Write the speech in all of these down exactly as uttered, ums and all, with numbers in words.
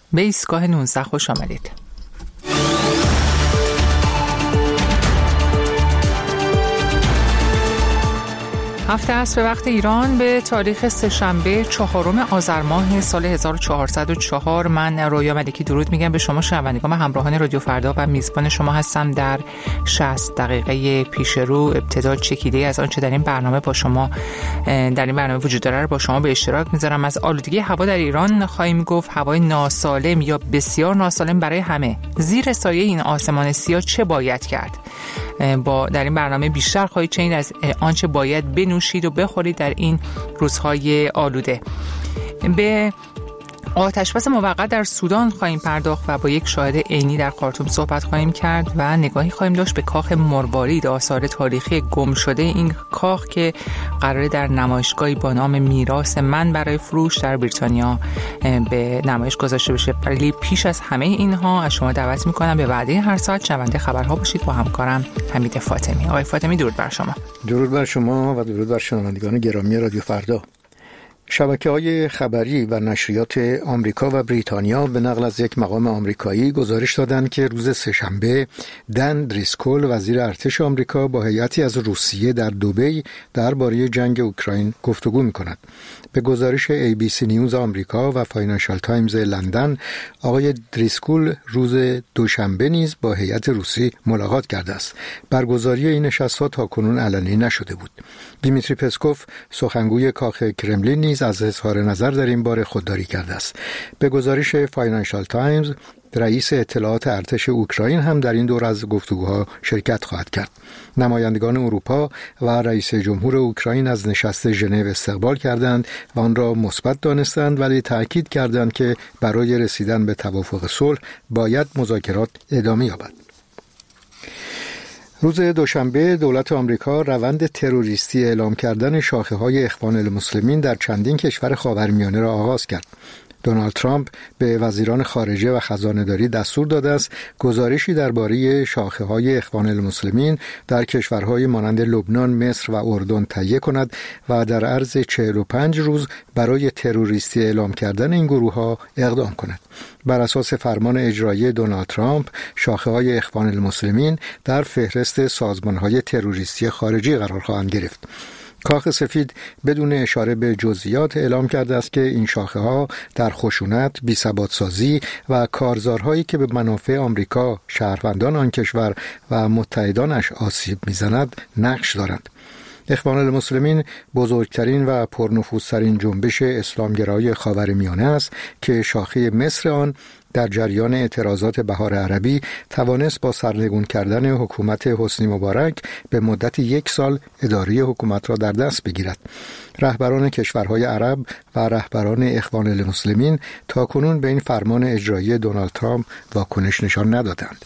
به ایستگاه نوزده خوش آمدید. هفته عصر وقت ایران به تاریخ سه‌شنبه چهارم آذر ماه سال هزار و چهارصد و چهار، من رویا ملکی درود میگم به شما شنوندگان همراهان رادیو فردا و میزبان شما هستم. در شصت دقیقه پیش رو ابتدا چکیده از آنچه در این برنامه با شما در این برنامه وجود داره با شما به اشتراک میذارم. از آلودگی هوا در ایران خواهیم گفت. هوای ناسالم یا بسیار ناسالم برای همه، زیر سایه این آسمان سیاه چه باید کرد؟ با در این برنامه بیشتر خواهید شنید از آنچه باید بنوشید و بخورید در این روزهای آلوده. به آتش‌بس موقت در سودان خواهیم پرداخت و با یک شاهد عینی در خارتوم صحبت خواهیم کرد و نگاهی خواهیم داشت به کاخ مروارید، آثار تاریخی گم شده این کاخ که قراره در نمایشگاهی با نام میراث من برای فروش در بریتانیا به نمایش گذاشته بشه. ولی پیش از همه اینها از شما دعوت میکنم به وعده هر ساعت شنونده خبرها باشید با همکارم حمید فاطمی. آقای فاطمی درود بر شما. درود بر شما و درود بر شنوندگان گرامی رادیو فردا. شبکه‌های خبری و نشریات آمریکا و بریتانیا به نقل از یک مقام آمریکایی گزارش دادند که روز سه‌شنبه دن دریسکول وزیر ارتش آمریکا با هیئتی از روسیه در دبی درباره جنگ اوکراین گفتگو می‌کند. به گزارش ای بی سی نیوز آمریکا و فاینانشال تایمز لندن، آقای دریسکول روز دوشنبه نیز با هیئت روسی ملاقات کرده است. برگزاری این نشست‌ها تاکنون علنی نشده بود. دیمیتری پسکوف سخنگوی کاخ کرملین نیز از اظهار نظر در این باره خودداری کرده است. به گزارش فاینانشال تایمز، رئیس اطلاعات ارتش اوکراین هم در این دور از گفتگوها شرکت خواهد کرد. نمایندگان اروپا و رئیس جمهور اوکراین از نشست ژنو استقبال کردند و آن را مثبت دانستند، ولی تأکید کردند که برای رسیدن به توافق صلح باید مذاکرات ادامه یابد. روز دوشنبه دولت آمریکا روند تروریستی اعلام کردن شاخه‌های اخوان المسلمین در چندین کشور خاورمیانه را آغاز کرد. دونالد ترامپ به وزیران خارجه و خزانه‌داری دستور داده است گزارشی درباره شاخه‌های اخوان المسلمین در کشورهای مانند لبنان، مصر و اردن تهیه کند و در عرض چهل و پنج روز برای تروریستی اعلام کردن این گروه‌ها اقدام کند. بر اساس فرمان اجرایی دونالد ترامپ، شاخه‌های اخوان المسلمین در فهرست سازمان‌های تروریستی خارجی قرار خواهند گرفت. کاخ سفید بدون اشاره به جزئیات اعلام کرده است که این شاخه‌ها در خشونت، بی‌ثبات‌سازی و کارزارهایی که به منافع آمریکا، شهروندان آن کشور و متحدانش آسیب می‌زند نقش دارند. اخوان المسلمین بزرگترین و پرنفوذترین جنبش اسلامگرایی خاورمیانه است که شاخه مصر آن در جریان اعتراضات بهار عربی توانست با سرنگون کردن حکومت حسنی مبارک به مدت یک سال اداره حکومت را در دست بگیرد. رهبران کشورهای عرب و رهبران اخوان المسلمین تاکنون به این فرمان اجرایی دونالد ترامپ واکنش نشان ندادند.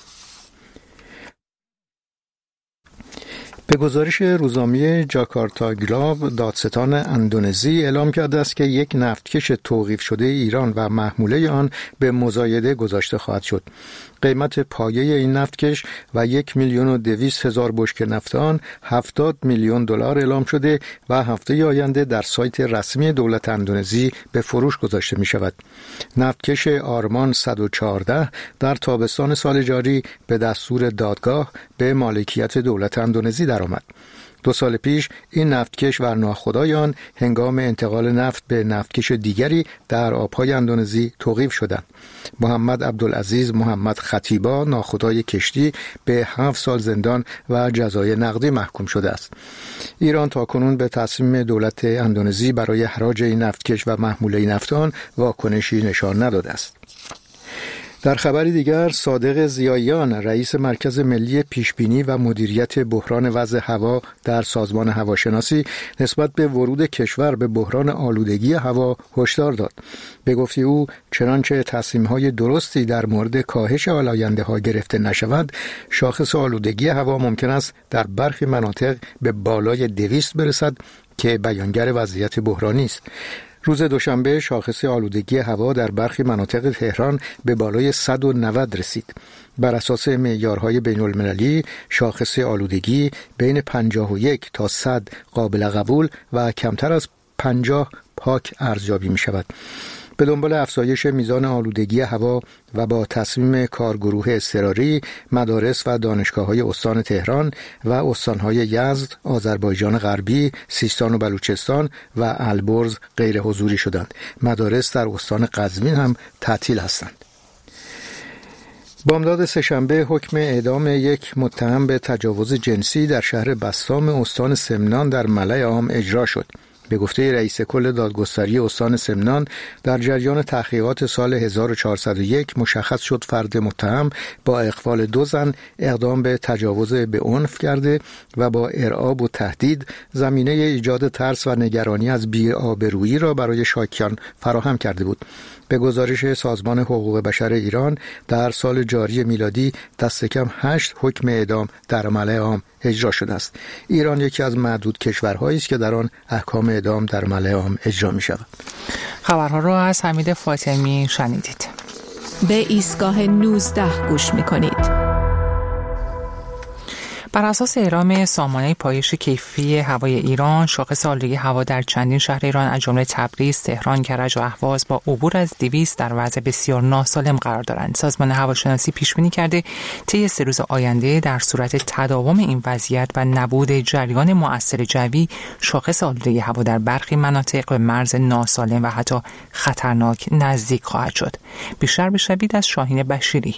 به گزارش روزنامه جاکارتا گلاب، دادستان اندونزی اعلام کرده است که یک نفتکش توقیف شده ایران و محموله آن به مزایده گذاشته خواهد شد. قیمت پایه این نفتکش و یک میلیون و دویست هزار بشکه نفت آن هفتاد میلیون دلار اعلام شده و هفته آینده در سایت رسمی دولت اندونزی به فروش گذاشته می شود. نفتکش آرمان صد و چهارده در تابستان سال جاری به دستور دادگاه به مالکیت دولت اندونزی درآمد. دو سال پیش این نفتکش و ناخدای آن هنگام انتقال نفت به نفتکش دیگری در آبهای اندونزی توقیف شدند. محمد عبدالعزیز محمد خطیبا ناخدای کشتی به هفت سال زندان و جزای نقدی محکوم شده است. ایران تاکنون به تصمیم دولت اندونزی برای حراج این نفتکش و محموله نفت آن واکنشی نشان نداده است. در خبری دیگر، صادق ضیاییان رئیس مرکز ملی پیشبینی و مدیریت بحران وضع هوا در سازمان هواشناسی نسبت به ورود کشور به بحران آلودگی هوا هشدار داد. به گفته او چنانچه تصمیم‌های درستی در مورد کاهش آلاینده‌ها گرفته نشود، شاخص آلودگی هوا ممکن است در برخی مناطق به بالای دویست برسد که بیانگر وضعیت بحرانی است. روز دوشنبه شاخص آلودگی هوا در برخی مناطق تهران به بالای صد و نود رسید. بر اساس معیارهای بین المللی شاخص آلودگی بین پنجاه و یک تا صد قابل قبول و کمتر از پنجاه پاک ارزیابی می شود. به دنبال افزایش میزان آلودگی هوا و با تصمیم کارگروه اضطراری، مدارس و دانشگاه‌های استان تهران و استان‌های یزد، آذربایجان غربی، سیستان و بلوچستان و البرز غیر حضوری شدند. مدارس در استان قزوین هم تعطیل هستند. بامداد سه‌شنبه حکم اعدام یک متهم به تجاوز جنسی در شهر بسطام استان سمنان در ملأ عام اجرا شد. به گفته رئیس کل دادگستری استان سمنان، در جریان تحقیقات سال هزار و چهارصد و یک مشخص شد فرد متهم با اغفال دو زن اقدام به تجاوز به عنف کرده و با ارعاب و تهدید زمینه ایجاد ترس و نگرانی از بی‌آبرویی را برای شاکیان فراهم کرده بود. به گزارش سازمان حقوق بشر ایران، در سال جاری میلادی دست کم هشت حکم اعدام در ملأ عام اجرا شده است. ایران یکی از معدود کشورهایی است که در آن احکام اعدام در ملأ عام اجرا می شود. خبرها را از حمید فاطمی شنیدید. به ایستگاه نوزده گوش می کنید. بر اساس اعلام سامانه پایش کیفی هوای ایران، شاخص آلودگی هوا در چندین شهر ایران از جمله تبریز، تهران، کرج و اهواز با عبور از دویست در وضع بسیار ناسالم قرار دارند. سازمان هواشناسی پیش بینی کرده طی سه روز آینده در صورت تداوم این وضعیت و نبود جریان مؤثر جوی، شاخص آلودگی هوا در برخی مناطق به مرز ناسالم و حتی خطرناک نزدیک خواهد شد. بیشتر بشنوید از شاهین بشیری.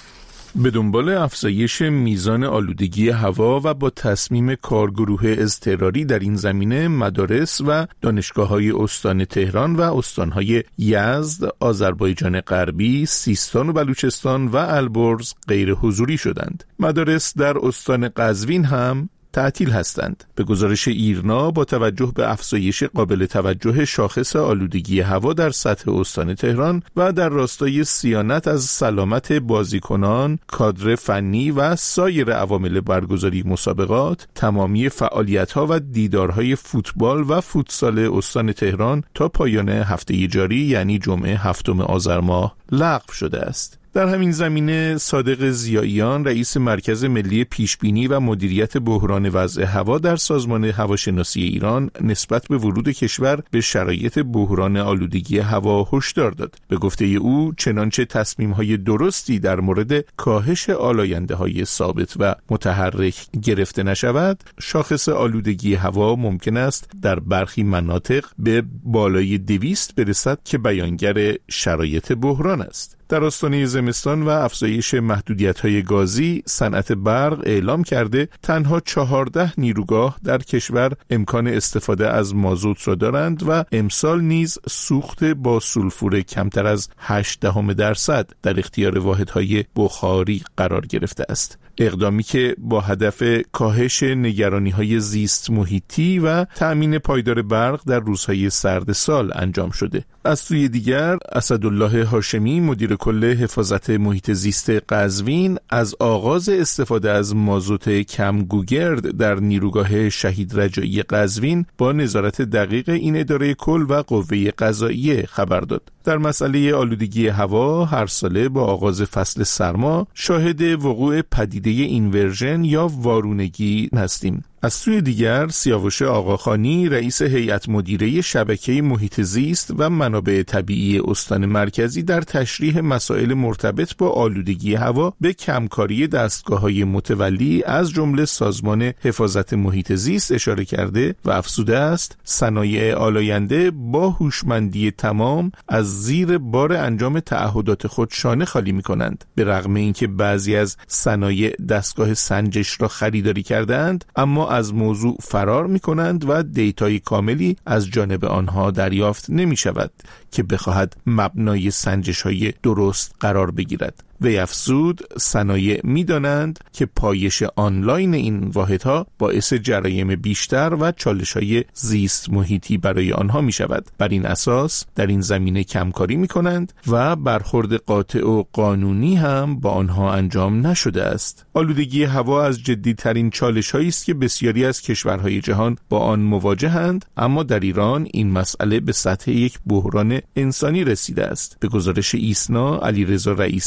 به دنبال افزایش میزان آلودگی هوا و با تصمیم کارگروه اضطراری در این زمینه، مدارس و دانشگاه‌های استان تهران و استان‌های یزد، آذربایجان غربی، سیستان و بلوچستان و البرز غیر حضوری شدند. مدارس در استان قزوین هم تعطیل هستند. به گزارش ایرنا، با توجه به افزایش قابل توجه شاخص آلودگی هوا در سطح استان تهران و در راستای صیانت از سلامت بازیکنان، کادر فنی و سایر عوامل برگزاری مسابقات، تمامی فعالیت‌ها و دیدارهای فوتبال و فوتسال استان تهران تا پایان هفته جاری یعنی جمعه هفتم آذر ماه لغو شده است. در همین زمینه صادق ضیائیان، رئیس مرکز ملی پیشبینی و مدیریت بحران وضع هوا در سازمان هواشناسی ایران، نسبت به ورود کشور به شرایط بحران آلودگی هوا هشدار داد. به گفته او، چنانچه تصمیم‌های درستی در مورد کاهش آلاینده‌های ثابت و متحرک گرفته نشود، شاخص آلودگی هوا ممکن است در برخی مناطق به بالای دویست برسد که بیانگر شرایط بحران است. در آستانه زمستان و افزایش محدودیت‌های گازی، صنعت برق اعلام کرده تنها چهارده نیروگاه در کشور امکان استفاده از مازوت را دارند و امسال نیز سوخت با سولفور کمتر از هشت دهم درصد در اختیار واحدهای بخاری قرار گرفته است. اقدامی که با هدف کاهش نگرانی‌های زیست محیطی و تأمین پایدار برق در روزهای سرد سال انجام شده. از سوی دیگر، اسدالله هاشمی، مدیر کل حفاظت محیط زیست قزوین، از آغاز استفاده از مازوت کم گوگرد در نیروگاه شهید رجایی قزوین با نظارت دقیق این اداره کل و قوه قضاییه خبر داد. در مسئله آلودگی هوا، هر ساله با آغاز فصل سرما شاهد وقوع پدیده اینورژن یا وارونگی هستیم. از سوی دیگر، سیاوش آقاخانی، رئیس هیئت مدیره شبکه محیط زیست و منابع طبیعی استان مرکزی، در تشریح مسائل مرتبط با آلودگی هوا به کمکاری دستگاه‌های متولی از جمله سازمان حفاظت محیط زیست اشاره کرده و افزوده است صنایع آلاینده با هوشمندی تمام از زیر بار انجام تعهدات خود شانه خالی می‌کنند. به رغم اینکه بعضی از صنایع دستگاه سنجش را خریداری کردند، اما از موضوع فرار می‌کنند و دیتای کاملی از جانب آنها دریافت نمی‌شود که بخواهد مبنای سنجش‌های درست قرار بگیرد. وی افزود صنایع می‌دانند که پایش آنلاین این واحدها باعث جرایم بیشتر و چالش‌های زیست محیطی برای آنها می‌شود. بر این اساس در این زمینه کمکاری می‌کنند و برخورد قاطع و قانونی هم با آنها انجام نشده است. آلودگی هوا از جدی‌ترین چالش‌هایی است که بسیاری از کشورهای جهان با آن مواجهند، اما در ایران این مسئله به سطح یک بحران انسانی رسیده است. به گزارش ایسنا، علیرضا رئیسی، معاون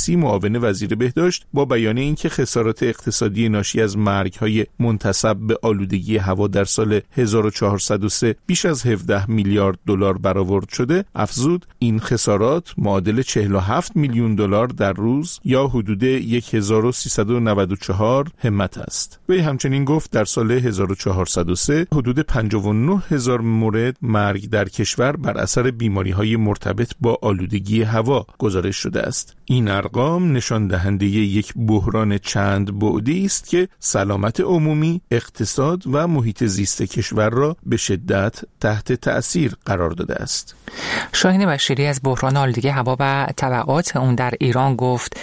معاون وزیر بهداشت با بیان اینکه خسارات اقتصادی ناشی از مرگ‌های منتسب به آلودگی هوا در سال هزار و چهارصد و سه بیش از هفده میلیارد دلار برآورد شده، افزود این خسارات معادل چهل و هفت میلیون دلار در روز یا حدود هزار و سیصد و نود و چهار همت است. وی همچنین گفت در سال هزار و چهارصد و سه حدود پنجاه و نه هزار مورد مرگ در کشور بر اثر بیماری‌های مرتبط با آلودگی هوا گزارش شده است. این ارقام نشان دهنده یک بحران چند بعدی است که سلامت عمومی، اقتصاد و محیط زیست کشور را به شدت تحت تأثیر قرار داده است. شاهین بشیری از بحران آلودگی هوا و تبعات اون در ایران گفت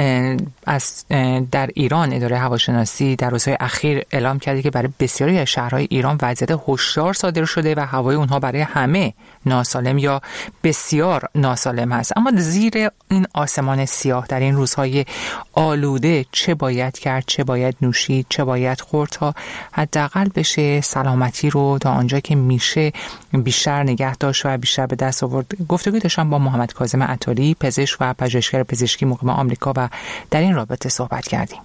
از در ایران اداره هواشناسی در روزهای اخیر اعلام کرده که برای بسیاری از شهرهای ایران وضعیت هشدار صادر شده و هوای اونها برای همه ناسالم یا بسیار ناسالم هست. اما زیر این آسمان سیاه در این روزهای آلوده چه باید کرد، چه باید نوشید، چه باید خورد تا حداقل بشه سلامتی رو تا آنجا که میشه بیشتر نگه داشت و بیشتر به دست آورد؟ گفتگو داشتم با محمد کاظم عطاری، پزشک و پژوهشگر پزشکی مقیم آمریکا و در این رابطه صحبت کردیم.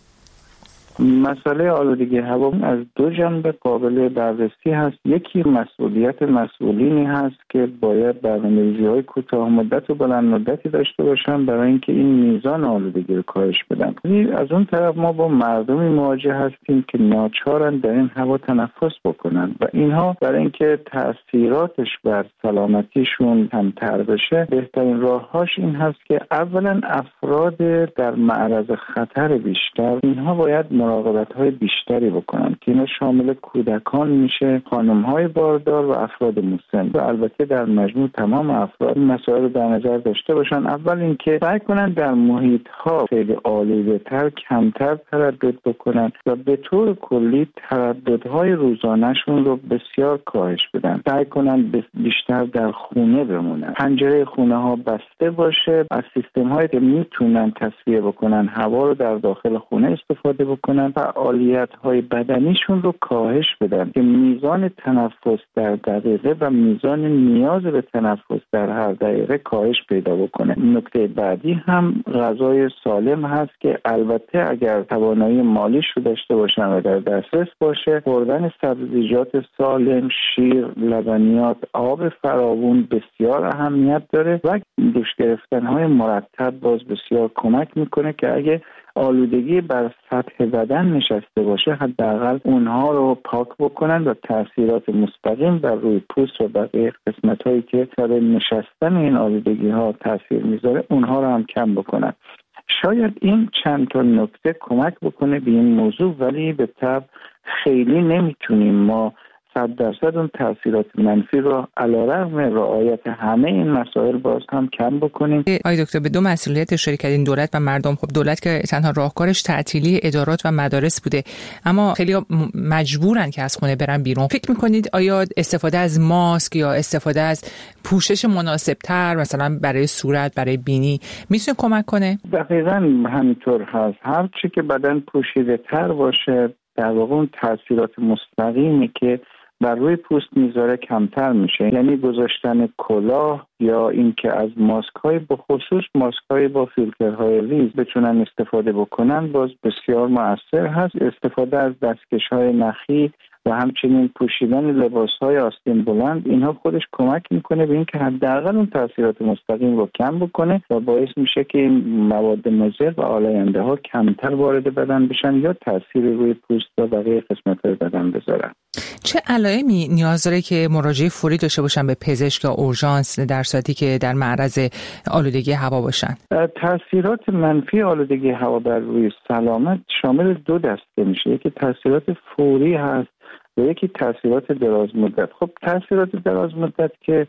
مسئله آلودگی هوا از دو جنبه قابل بررسی هست. یکی مسئولیت مسئولینی هست که باید برنامه‌ریزی‌های کوتاه مدت و بلند مدتی داشته باشن برای اینکه این میزان آلودگی رو کاهش بدن. از اون طرف ما با مردمی مواجه هستیم که ناچارن در این هوا تنفس بکنن و اینها برای اینکه تأثیراتش بر سلامتیشون کمتر بشه بهترین راه‌هاش این هست که اولا افراد در معرض خطر بیشتر اینها باید مراقبت‌های بیشتری بکنن که اینا شامل کودکان میشه، خانم‌های باردار و افراد مسن و البته در مجموع تمام افراد مسائل در نظر داشته باشن. اول اینکه سعی کنن در محیط‌ها خیلی آلوده‌تر کمتر تردد بکنن و به طور کلی ترددهای روزانه‌شون رو بسیار کاهش بدن. سعی کنن بیشتر در خونه بمونن، پنجره خونه‌ها بسته باشه، از سیستم‌هایی که میتونن تصفیه بکنن هوا رو در داخل خونه استفاده بکنن، فعالیت‌های بدنیشون رو کاهش بدن که میزان تنفس در دقیقه و میزان نیاز به تنفس در هر دقیقه کاهش پیدا بکنه. نکته بعدی هم غذای سالم هست که البته اگر توانایی مالیش رو داشته باشن و در دسترس باشه، خوردن سبزیجات سالم، شیر، لبنیات، آب فراوون بسیار اهمیت داره و دوش گرفتن‌های مرتب باز بسیار کمک میکنه که اگه آلودگی بر سطح بدن نشسته باشه حداقل اونها رو پاک بکنن و تاثیرات مستقیم بر روی پوست و بقیه قسمت‌هایی که سر نشستن این آلودگی ها تاثیر میذاره اونها رو هم کم بکنن. شاید این چند تا نکته کمک بکنه به این موضوع، ولی به طب خیلی نمیتونیم ما صد درصد اون تاثیرات منفی رو علیرغم رعایت همه این مسائل باز هم کم بکنیم. آقای دکتر به دو مسئولیت اشاره کردین، دولت و مردم. خب دولت که تنها راهکارش تعطیلی ادارات و مدارس بوده، اما خیلی مجبورن که از خونه برن بیرون. فکر میکنید آیا استفاده از ماسک یا استفاده از پوشش مناسبتر مثلا برای صورت، برای بینی میتونه کمک کنه؟ دقیقاً همینطور هست. هر چی که بدن پوشیده تر باشه در واقع اون تاثیرات مستقیمی که بر روی پوست میذاره کمتر میشه. یعنی گذاشتن کلاه یا اینکه از ماسک های به خصوص ماسک های با فیلترهای ریز بتونن استفاده بکنن باز بسیار مؤثر هست. استفاده از دستکش های نخی و همچنین پوشیدن لباس‌های آستین بلند اینها خودش کمک میکنه به اینکه حداقل اون تاثیرات مستقیم رو کم بکنه و باعث میشه که این مواد مضر و آلاینده ها کمتر وارد بدن بشن یا تاثیر روی پوست و بقیه قسمت‌های بدن بذارن. چه علائمی نیاز داره که مراجعه فوری داشته باشن به پزشک یا اورژانس در صورتی که در معرض آلودگی هوا باشن؟ تاثیرات منفی آلودگی هوا بر روی سلامت شامل دو دسته میشه. یکی تاثیرات فوری هست و یکی تاثیرات دراز مدت. خب تاثیرات دراز مدت که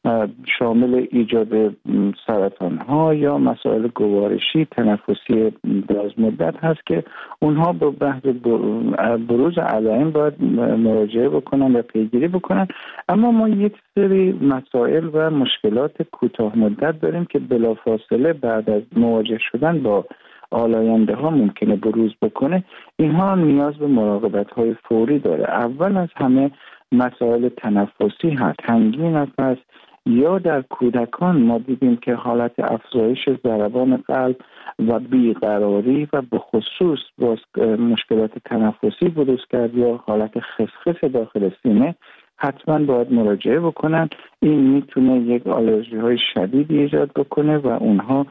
شامل ایجاد سرطان ها یا مسائل گوارشی تنفسی دراز مدت هست که اونها با بحث بروز علائم باید مراجعه بکنن و پیگیری بکنن. اما ما یک سری مسائل و مشکلات کوتاه مدت داریم که بلافاصله بعد از مواجه شدن با آلاینده ها ممکنه بروز بکنه. اینها هم نیاز به مراقبت های فوری داره. اول از همه مسائل تنفسی هست. تنگی نفس یا در کودکان ما دیدیم که حالت افزایش ضربان قلب و بیقراری و به خصوص مشکلات تنفسی بروز کرد یا حالت خسخس داخل سینه، حتما باید مراجعه بکنن. این میتونه یک آلرژی های شدیدی ایجاد بکنه و اونها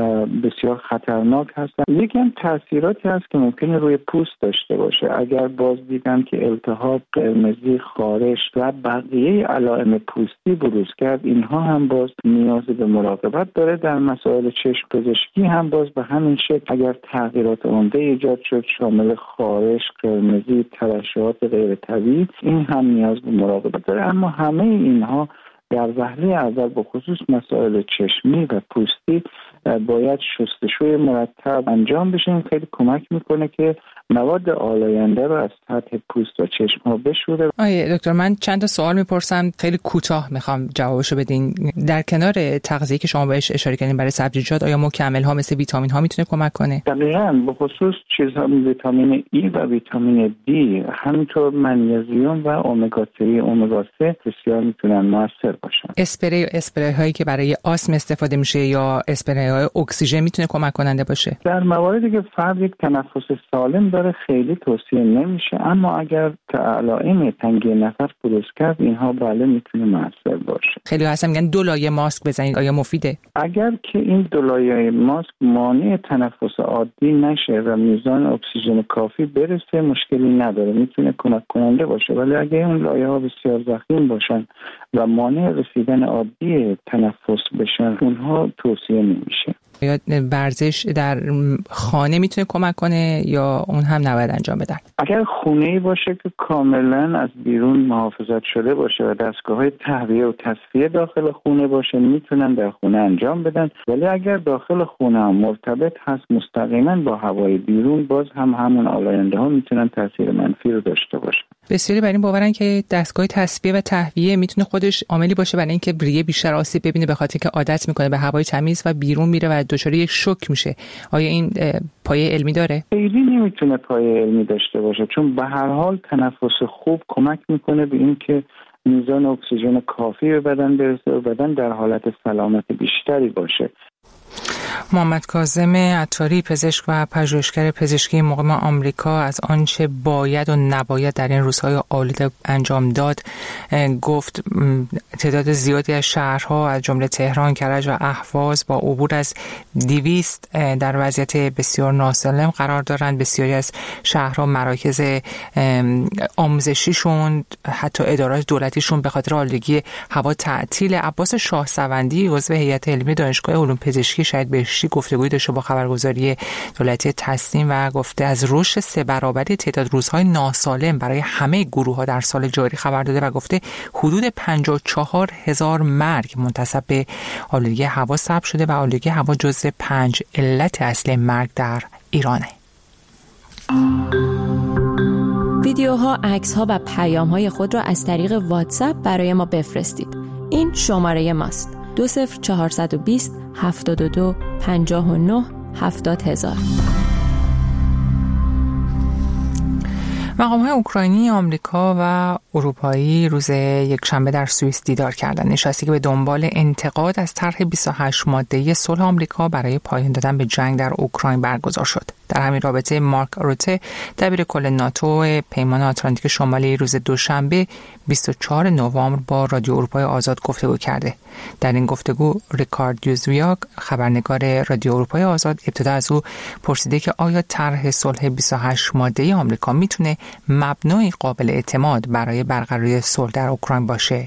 بسیار خطرناک هستن. یکی هم تاثیراتی هست که ممکنه روی پوست داشته باشه. اگر باز دیدن که التهاب، قرمزی، خارش و بقیه علائم پوستی بروز کرد، اینها هم باز نیاز به مراقبت داره. در مسائل چشم پزشکی هم باز به همین شکل اگر تغییرات عمده ایجاد شد شامل خارش، قرمزی، ترشحات غیر طبیعی، این هم نیاز به مراقبت داره. اما همه اینها در وهله اول به خصوص مسائل چشمی و پوستی باید شستشوی مرتب انجام بشه. این خیلی کمک میکنه که مواد آلاینده رو از سطح پوست و چشم ها بشوره. آیه دکتر، من چند تا سوال میپرسم، خیلی کوتاه میخوام جوابشو بدین. در کنار تغذیه که شما بهش اشاره کردین برای سبزیجات، آیا مکمل ها مثل ویتامین ها میتونه کمک کنه؟ دقیقاً، به خصوص چیزها ویتامین ای و ویتامین دی، همینطور منیزیم و امگا سه امگا سه بسیار میتونن موثر باشن. اسپری اسپری هایی که برای آسم استفاده میشه یا اسپری های اکسیژن میتونه کمک کننده باشه؟ در مواردی که فرد یک تنفس سالم داره خیلی توصیه نمیشه، اما اگر علائم تنگی نفس بروز کرد اینها بله میتونه موثر باشه. خیلی هستن میگن دو لایه ماسک بزنید، آیا مفیده؟ اگر که این دو لایه ماسک مانع تنفس عادی نشه و میزان اکسیژن کافی برسه مشکلی نداره، میتونه کمک کننده باشه. ولی اگر اون لایه ها بسیار ضخیم باشن و مانع رسیدن عادی تنفس بشن اونها توصیه نمیشه. یا ورزش در خانه میتونه کمک کنه یا اون هم نباید انجام بدن؟ اگر خونه‌ای باشه که کاملا از بیرون محافظت شده باشه و دستگاه‌های تهویه و تصفیه داخل خونه باشه میتونن در خونه انجام بدن. ولی اگر داخل خونه هم مرتبط هست مستقیما با هوای بیرون، باز هم همون آلاینده ها میتونن تاثیر منفی رو داشته باشن. بسیاری بر این باورن که دستگاه تصفیه و تهویه میتونه خودش عاملی باشه برای اینکه ریه بیشتر آسیب ببینه، به خاطر که عادت میکنه به هوای تمیز و بیرون میره و دچار یک شوک میشه. آیا این پایه علمی داره؟ خیلی نمیتونه پایه علمی داشته باشه، چون به هر حال تنفس خوب کمک میکنه به این که میزان اکسیژن کافی به بدن برسه و بدن در حالت سلامت بیشتری باشه. محمد کاظم عطاری، پزشک و پژوهشگر پزشکی مقیم آمریکا، از آنچه باید و نباید در این روزهای آلوده انجام داد گفت. تعداد زیادی از شهرها از جمله تهران، کرج و اهواز با عبور از دویست در وضعیت بسیار ناسالم قرار دارند. بسیاری از شهرها مراکز آموزشیشون، حتی ادارات دولتیشون به خاطر آلودگی هوا تعطیل. عباس شاهسوندی عضو هیئت علمی دانشگاه علوم پزشکی شهید بهشتی گفتگویی داشته با خبرگزاری دولتی تسنیم و گفته از رشد سه برابری تعداد روزهای ناسالم برای همه گروه‌ها در سال جاری خبر داده و گفته حدود پنجاه و چهار هزار مرگ منتسب به آلودگی هوا ثبت شده و آلودگی هوا جزو پنج علت اصلی مرگ در ایرانه. ویدیوها، عکس‌ها و پیام‌های خود را از طریق واتساپ برای ما بفرستید. این شماره ماست: دو صفر چهارصد و بیست هفتاد و دو پنجاه و نه هفتاد هزار. مقام‌های اوکراینی، آمریکا و اروپایی روز یکشنبه در سوئیس دیدار کردند. نشستی که به دنبال انتقاد از طرح بیست و هشت ماده‌ای صلح آمریکا برای پایان دادن به جنگ در اوکراین برگزار شد. در همین رابطه مارک روته، دبیر کل ناتو پیمان آتلانتیک شمالی، روز دوشنبه بیست و چهارم نوامبر با رادیو اروپای آزاد گفتگو کرده. در این گفتگو ریکارد یوزویاک، خبرنگار رادیو اروپای آزاد، ابتدا از او پرسیده که آیا طرح صلح بیست و هشت ماده‌ای آمریکا میتونه مبنای قابل اعتماد برای برقراری صلح در اوکراین باشه؟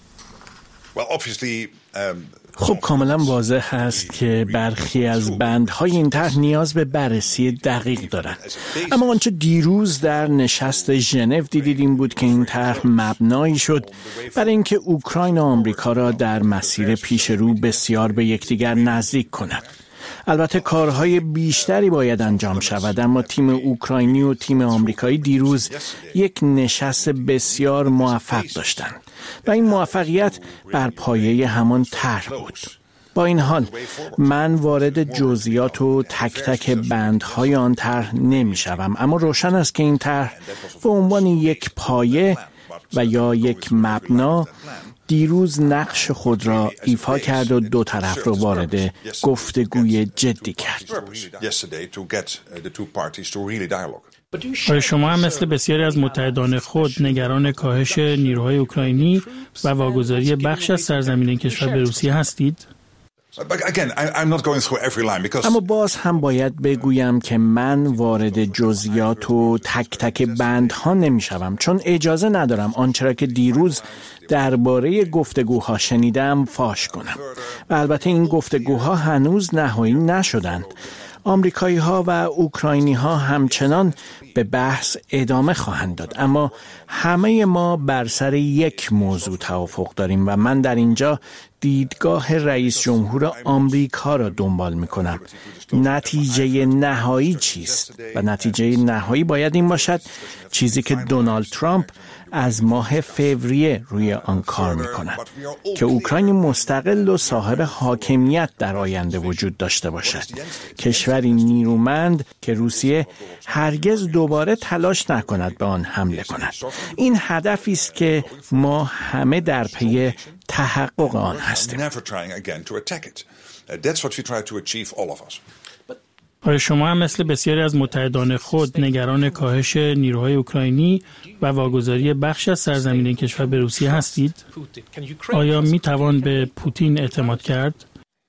خب کاملا واضح هست که برخی از بندهای این طرح نیاز به بررسی دقیق دارند. اما آنچه دیروز در نشست ژنو دیدید این بود که این طرح مبنایی شد برای اینکه اوکراین و آمریکا را در مسیر پیش رو بسیار به یکدیگر نزدیک کند. البته کارهای بیشتری باید انجام شود، اما تیم اوکراینی و تیم آمریکایی دیروز یک نشست بسیار موفق داشتند و این موفقیت بر پایه همان طرح بود. با این حال من وارد جزئیات و تک تک بندهای آن طرح نمی‌شوم، اما روشن است که این طرح به عنوان یک پایه و یا یک مبنا دیروز نقش خود را ایفا کرد و دو طرف را وارد گفتگوی جدی کرد. آیا شما هم مثل بسیاری از متحدان خود نگران کاهش نیروهای اوکراینی و واگذاری بخش از سرزمین این کشور به روسیه هستید؟ اما باز هم باید بگویم که من وارد جزئیات و تک تک بندها نمیشوم، چون اجازه ندارم آنچه را که دیروز درباره گفتگوها شنیدم فاش کنم. و البته این گفتگوها هنوز نهایی نشدند. آمریکایی ها و اوکراینی ها همچنان به بحث ادامه خواهند داد، اما همه ما بر سر یک موضوع توافق داریم و من در اینجا دیدگاه رئیس جمهور آمریکا را دنبال می کنم. نتیجه نهایی چیست؟ و نتیجه نهایی باید این باشد چیزی که دونالد ترامپ از ماه فوریه روی آن کار می کند، که اوکراین مستقل و صاحب حاکمیت در آینده وجود داشته باشد. کشوری نیرومند که روسیه هرگز دوباره تلاش نکند به آن حمله کند. این هدفی است که ما همه در پی تحقق آن هستیم. آیا شما هم مثل بسیاری از متحدان خود نگران کاهش نیروهای اوکراینی و واگذاری بخش از سرزمین این کشور به روسیه هستید؟ آیا می توان به پوتین اعتماد کرد؟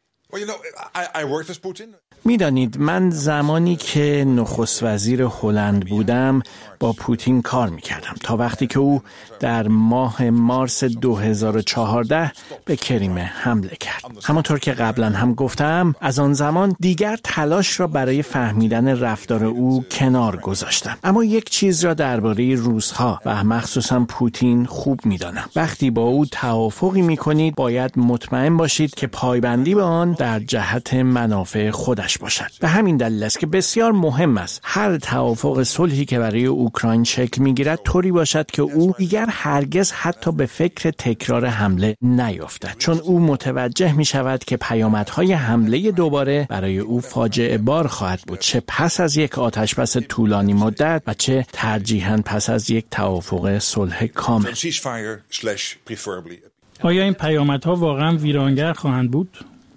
میدانید من زمانی که نخست وزیر هلند بودم با پوتین کار میکردم تا وقتی که او در ماه مارس دو هزار و چهارده به کریمه حمله کرد. همانطور که قبلا هم گفتم از آن زمان دیگر تلاش را برای فهمیدن رفتار او کنار گذاشتم. اما یک چیز را درباره روس‌ها و مخصوصا پوتین خوب میدانم. وقتی با او توافقی میکنید باید مطمئن باشید که پایبندی به آن در جهت منافع خودش باشد. به همین دلیل است که بسیار مهم است هر توافق صلحی که برای اوکراین شکل میگیرد طوری باشد که او دیگر هرگز حتی به فکر تکرار حمله نیفتد، چون او متوجه می شود که پیامدهای حمله دوباره برای او فاجعه بار خواهد بود، چه پس از یک آتشبس طولانی مدت و چه ترجیحاً پس از یک توافق صلح کامل. آیا این پیامدها واقعاً ویرانگر خواهند بود؟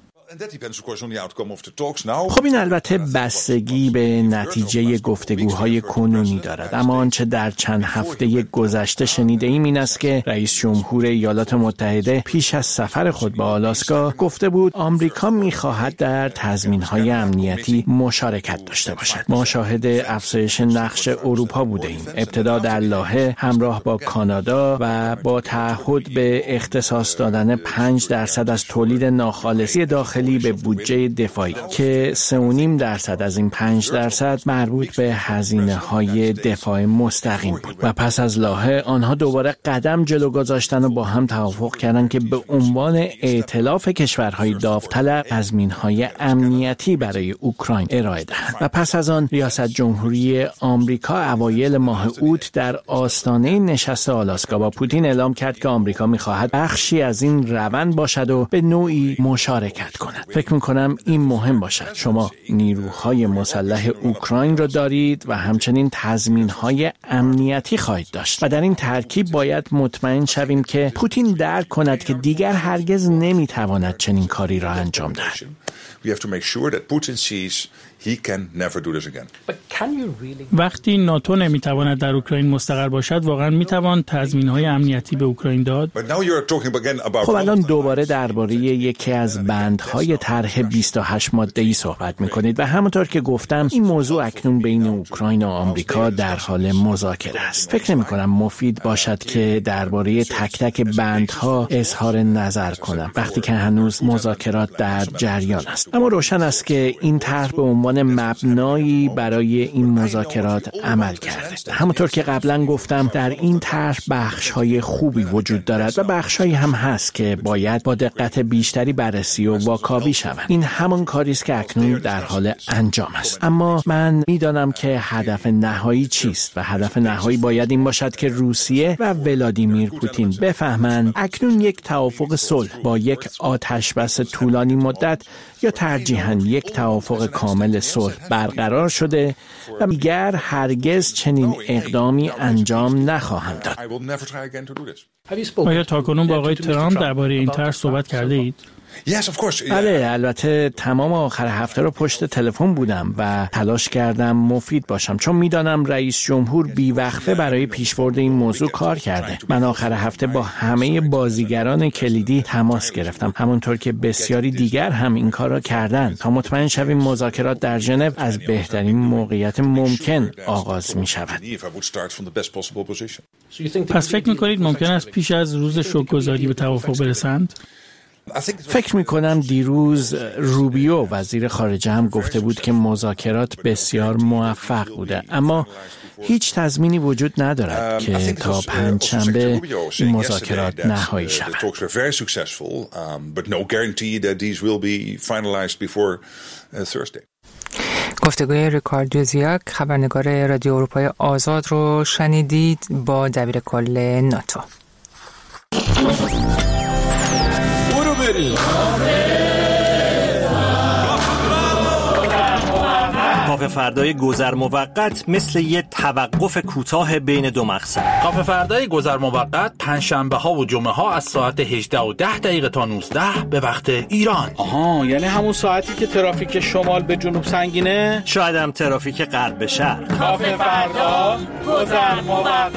خب این البته بستگی به نتیجه گفتگوهای کنونی دارد، اما آنچه در چند هفته گذشته شنیده ایم این است که رئیس جمهور ایالات متحده پیش از سفر خود به آلاسکا گفته بود آمریکا می‌خواهد در تضمین‌های امنیتی مشارکت داشته باشد. ما شاهد افزایش نقش اروپا بوده ایم، ابتدا در لاهه همراه با کانادا و با تعهد به اختصاص دادن پنج درصد از تولید ناخالصی داخلی به بودجه دفاعی که سه و نیم درصد از این پنج درصد مربوط به هزینه‌های دفاع مستقیم بود و پس از لاهه آنها دوباره قدم جلو گذاشتن و با هم توافق کردند که به عنوان ائتلاف کشورهای داوطلب تضمین‌های امنیتی برای اوکراین ارائه دهند. و پس از آن ریاست جمهوری آمریکا اوایل ماه اوت در آستانه نشست آلاسکا با پوتین اعلام کرد که آمریکا می‌خواهد بخشی از این روند باشد و به نوعی مشارکت کند. فکر میکنم این مهم باشد. شما نیروهای مسلح اوکراین را دارید و همچنین تضمینهای امنیتی خواهید داشت و در این ترکیب باید مطمئن شویم که پوتین درک کند که دیگر هرگز نمیتواند چنین کاری را انجام دهد. وقتی ناتو نمیتواند در اوکراین مستقر باشد واقعا میتوان تضمین‌های امنیتی به اوکراین داد؟ خب الان دوباره درباره یکی از بندهای طرح بیست و هشت ماده‌ای صحبت میکنید و همونطور که گفتم این موضوع اکنون بین اوکراین و آمریکا در حال مذاکره است. فکر نمی‌کنم مفید باشد که درباره تک تک بندها اظهار نظر کنم وقتی که هنوز مذاکرات در جریان است. اما روشن است که این طرح به عنوان مبنایی برای این مذاکرات عمل کرده. همونطور که قبلا گفتم در این طرح بخش‌های خوبی وجود دارد و بخش‌هایی هم هست که باید با دقت بیشتری بررسی و واکاوی شوند. این همان کاری است که اکنون در حال انجام است. اما من می‌دانم که هدف نهایی چیست و هدف نهایی باید این باشد که روسیه و ولادیمیر پوتین بفهمند اکنون یک توافق صلح با یک آتشبس طولانی مدت یا ترجیحاً یک توافق کامل صلح برقرار شده و دیگر هرگز چنین اقدامی انجام نخواهم داد. آیا تاکنون با آقای ترامپ درباره این طرح صحبت کرده اید؟ بله، البته تمام آخر هفته رو پشت تلفن بودم و تلاش کردم مفید باشم، چون میدانم رئیس جمهور بیوقفه برای پیشبرد این موضوع کار کرده. من آخر هفته با همه بازیگران کلیدی تماس گرفتم، همونطور که بسیاری دیگر هم این کار را کردن، تا مطمئن شویم مذاکرات در ژنو از بهترین موقعیت ممکن آغاز می شود. پس فکر می‌کنید ممکن است پیش از روز شوک‌گذاری به توافق برسند؟ فکر می کنم دیروز روبیو وزیر خارجه هم گفته بود که مذاکرات بسیار موفق بوده، اما هیچ تضمینی وجود ندارد که تا پنجشنبه این مذاکرات نهایی شود. گفتگوی ریکاردو زیاک، خبرنگار رادیو اروپای آزاد رو شنیدید با دبیر کل ناتو. کافه فردای گذر موقت مثل یه توقف کوتاه بین دو مقصد. کافه فردای گذر موقت پنجشنبه ها و جمعه ها از ساعت هجده و ده دقیقه تا نوزده به وقت ایران. آها، یعنی همون ساعتی که ترافیک شمال به جنوب سنگینه؟ شاید هم ترافیک غرب به شرق. کافه فردا گذر موقت.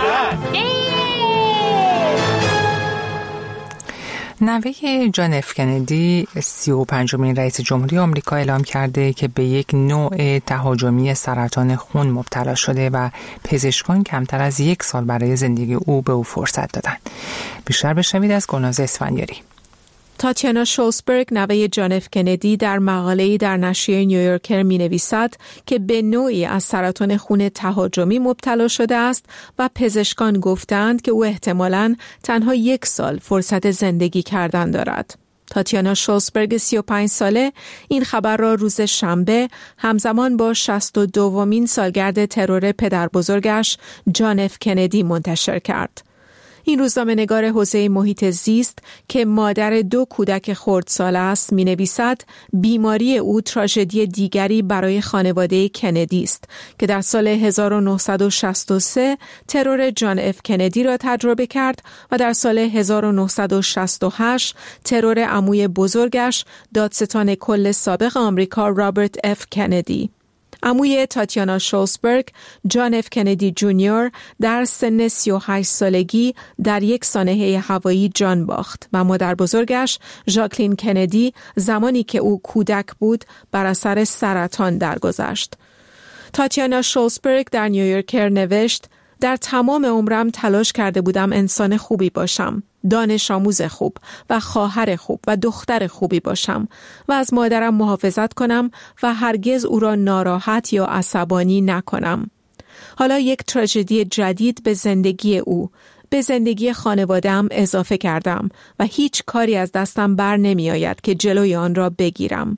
نوه جان اف کندی سی و پنجمین رئیس جمهوری آمریکا اعلام کرده که به یک نوع تهاجمی سرطان خون مبتلا شده و پزشکان کمتر از یک سال برای زندگی او به او فرصت دادند. بیشتر بشنوید از گلناز اسفندیاری. تاتیانا شولزبرگ، نوه جان اف کندی، در مقاله‌ای در نشریه نیویورکر می‌نویسد که به نوعی از سرطان خون تهاجمی مبتلا شده است و پزشکان گفتند که او احتمالاً تنها یک سال فرصت زندگی کردن دارد. تاتیانا شولزبرگ سی و پنج ساله این خبر را روز شنبه همزمان با شصت و دومین سالگرد ترور پدر بزرگش جان اف کندی منتشر کرد. این روزنامه‌نگار حوزه محیط زیست که مادر دو کودک خردسال است می‌نویسد بیماری او تراژدی دیگری برای خانواده کندی است که در سال هزار و نهصد و شصت و سه ترور جان اف کندی را تجربه کرد و در سال هزار و نهصد و شصت و هشت ترور عموی بزرگش، دادستان کل سابق آمریکا رابرت اف کندی. عموی تاتیانا شولزبرگ، جان اف کندی جونیور، در سن سی و هشت سالگی در یک سانحه هوایی جان باخت و مادر بزرگش ژاکلین کندی زمانی که او کودک بود بر اثر سرطان درگذشت. تاتیانا شولزبرگ در نیویورکر نوشت: در تمام عمرم تلاش کرده بودم انسان خوبی باشم، دانش آموز خوب و خواهر خوب و دختر خوبی باشم و از مادرم محافظت کنم و هرگز او را ناراحت یا عصبانی نکنم. حالا یک تراژدی جدید به زندگی او، به زندگی خانواده‌ام اضافه کردم و هیچ کاری از دستم بر نمی آید که جلوی آن را بگیرم.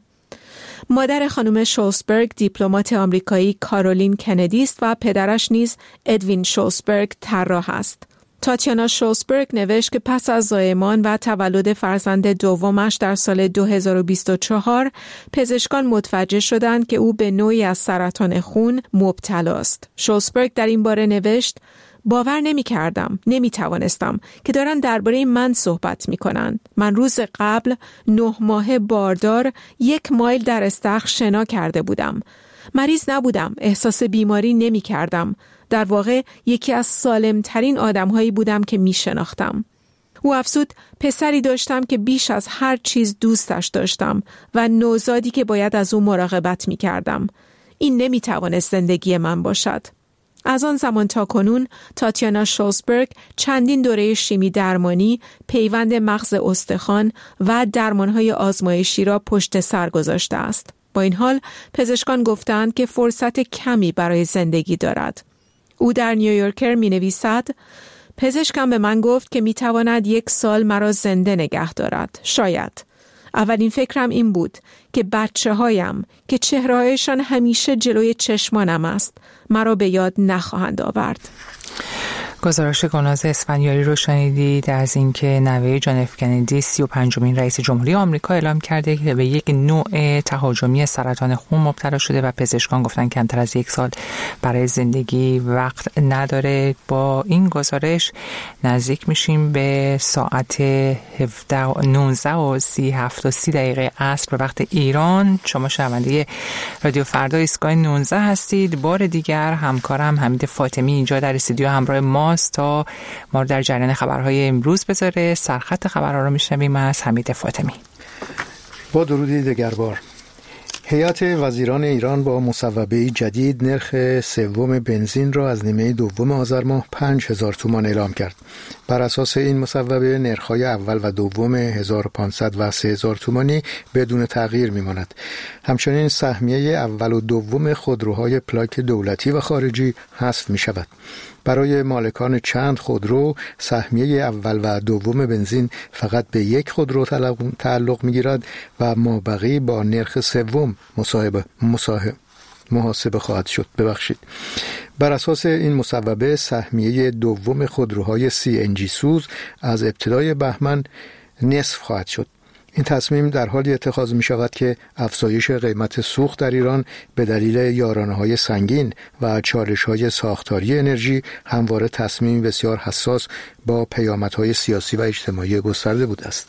مادر خانم شولزبرگ دیپلمات آمریکایی کارولین کندی است و پدرش نیز ادوین شولزبرگ طراح است. تاتیانا شولزبرگ نوشت که پس از زایمان و تولد فرزند دومش در سال دو هزار و بیست و چهار پزشکان متوجه شدند که او به نوعی از سرطان خون مبتلا است. شولزبرگ در این باره نوشت: باور نمی کردم، نمی توانستم که دارن درباره من صحبت می کنن. من روز قبل نه ماه باردار یک مایل در استخر شنا کرده بودم. مریض نبودم، احساس بیماری نمی کردم. در واقع یکی از سالمترین آدمهایی بودم که می شناختم. او افزود: پسری داشتم که بیش از هر چیز دوستش داشتم و نوزادی که باید از او مراقبت می کردم. این نمی توانست زندگی من باشد. از آن زمان تا کنون تاتیانا شولزبرگ چندین دوره شیمی درمانی، پیوند مغز استخوان و درمانهای آزمایشی را پشت سر گذاشته است. با این حال پزشکان گفتند که فرصت کمی برای زندگی دارد. او در نیویورکر می نویسد: پزشکم به من گفت که می تواند یک سال مرا زنده نگه دارد. شاید. اولین فکرم این بود که بچه هایم که چهرهایشان همیشه جلوی چشمانم است مرا به یاد نخواهند آورد. گزارش گناز اسفندیاری رو شنیدید از اینکه نوه جان اف کندی سی و پنجمین رئیس جمهوری آمریکا اعلام کرده که به یک نوع تهاجمی سرطان خون مبتلا شده و پزشکان گفتن کمتر از یک سال برای زندگی وقت نداره. با این گزارش نزدیک میشیم به ساعت نوزده و سی هفت و سی دقیقه عصر به وقت ایران. شما شنونده رادیو فردا ایستگاه نوزده هستید. بار دیگر همکارم حمید فاطمی اینجا در استودیو همراه ماست تا ما رو در جریان خبرهای امروز بذاره. سرخط خبرها رو میشنویم از حمید فاطمی. با درودی دگربار. هیئت وزیران ایران با مصوبه جدید نرخ سوم بنزین را از نیمه دوم آذر ماه پنج هزار تومان اعلام کرد. بر اساس این مصوبه نرخ‌های اول و دوم هزار و پانصد و سه هزار تومانی بدون تغییر می‌ماند. همچنین سهمیه اول و دوم خودروهای پلاک دولتی و خارجی حذف می‌شود. برای مالکان چند خودرو سهمیه اول و دوم بنزین فقط به یک خودرو تعلق می‌گیرد و مابقی با نرخ سوم مصاحبه مصاحبه محاسبه خواهد شد. ببخشید. بر اساس این مصوبه سهمیه دوم خودروهای سی ان جی سوز از ابتدای بهمن نصف خواهد شد. این تصمیم در حالی اتخاذ می شود که افزایش قیمت سوخت در ایران به دلیل یارانه‌های سنگین و چالش‌های ساختاری انرژی همواره تصمیم بسیار حساس با پیامدهای سیاسی و اجتماعی گسترده بوده است.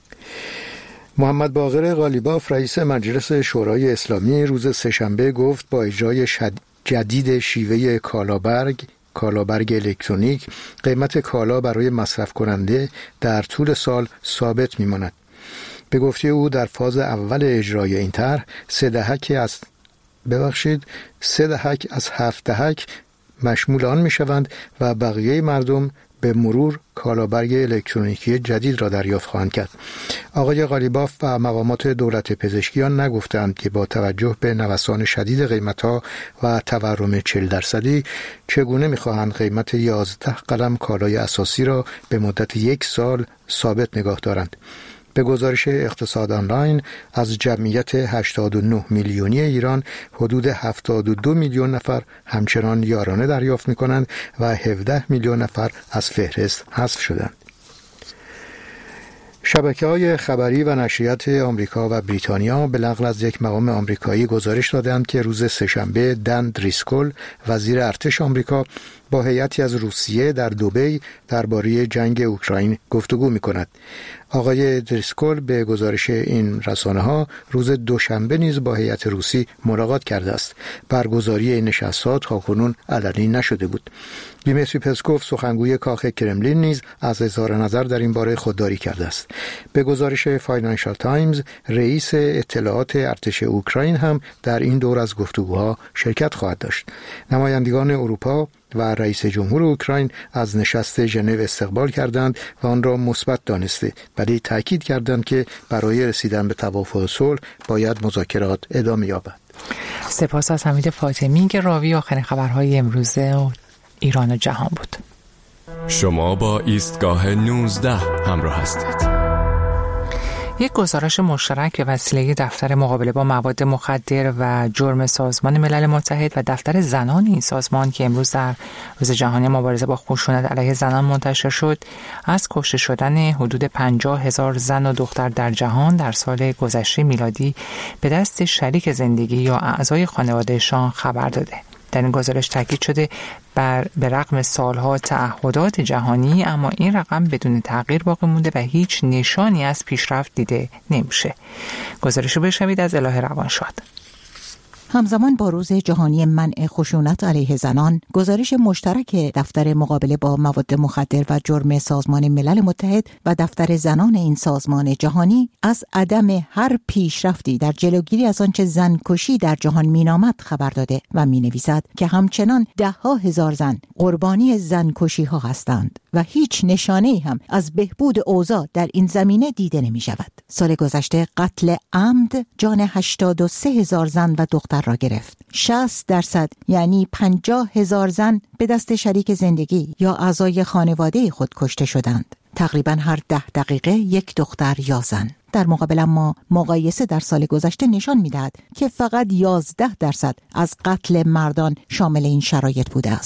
محمد باقر غالیباف رئیس مجلس شورای اسلامی روز سه‌شنبه گفت با اجرای شد... جدید شیوه کالابرگ کالابرگ الکترونیک قیمت کالا برای مصرف کننده در طول سال ثابت می‌ماند. به گفته او در فاز اول اجرای این طرح سه دهک از ببخشید سه دهک از هفت دهک مشمول آن می‌شوند و بقیه مردم به مرور کالابرگ الکترونیکی جدید را دریافت خواهند کرد. آقای غالیباف و مقامات دولت پزشکیان نگفتند که با توجه به نوسان شدید قیمت‌ها و تورم چهل درصدی چگونه می‌خواهند قیمت یازده قلم کالای اساسی را به مدت یک سال ثابت نگاه دارند. به گزارش اقتصاد آنلاین از جمعیت هشتاد و نه میلیونی ایران حدود هفتاد و دو میلیون نفر همچنان یارانه دریافت می‌کنند و هفده میلیون نفر از فهرست حذف شدند. شبکه‌های خبری و نشریات آمریکا و بریتانیا به نقل از یک مقام آمریکایی گزارش دادند که روز سه‌شنبه دن دریسکول وزیر ارتش آمریکا با هیئتی از روسیه در دبی درباره جنگ اوکراین گفتگو می‌کند. آقای دریسکول به گزارش این رسانه‌ها روز دوشنبه نیز با هیئت روسی ملاقات کرده است. برگزاری این نشست‌ها تاکنون علنی نشده بود. دیمیتری پسکوف سخنگوی کاخ کرملین نیز از اظهار نظر در این باره خودداری کرده است. به گزارش فاینانشال تایمز رئیس اطلاعات ارتش اوکراین هم در این دور از گفتگوها شرکت خواهد داشت. نمایندگان اروپا و رئیس جمهور اوکراین از نشست ژنو استقبال کردند و آن را مثبت دانسته، ولی تاکید کردند که برای رسیدن به توافق صلح باید مذاکرات ادامه یابد. سپاس از حمید فاطمی که راوی آخرین خبرهای امروزه ایران و جهان بود. شما با ایستگاه نوزده همراه هستید. یک گزارش مشترک به وسیله دفتر مقابله با مواد مخدر و جرم سازمان ملل متحد و دفتر زنان این سازمان که امروز در روز جهانی مبارزه با خشونت علیه زنان منتشر شد، از کشته شدن حدود پنجاه هزار زن و دختر در جهان در سال گذشته میلادی به دست شریک زندگی یا اعضای خانوادهشان خبر داده. در این گزارش تاکید شده بر به رغم سالها تعهدات جهانی، اما این رقم بدون تغییر باقی مونده و هیچ نشانی از پیشرفت دیده نمیشه. گزارش رو بشنوید از الهه روانشاد. همزمان با روز جهانی منع خشونت علیه زنان، گزارش مشترک دفتر مقابله با مواد مخدر و جرم سازمان ملل متحد و دفتر زنان این سازمان جهانی از عدم هر پیشرفتی در جلوگیری از آنچه زنکشی در جهان مینامد خبر داده و مینویسد که همچنان ده ها هزار زن قربانی زنکشی ها هستند و هیچ نشانه‌ای هم از بهبود اوضاع در این زمینه دیده نمی شود. سال گذشته قتل عمد جان هشتاد و سه هزار زن و دختر را گرفت. شصت درصد یعنی پنجاه هزار زن به دست شریک زندگی یا اعضای خانواده خود کشته شدند. تقریبا هر ده دقیقه یک دختر یا زن. در مقابل ما مقایسه در سال گذشته نشان می‌دهد که فقط یازده درصد از قتل مردان شامل این شرایط بوده است.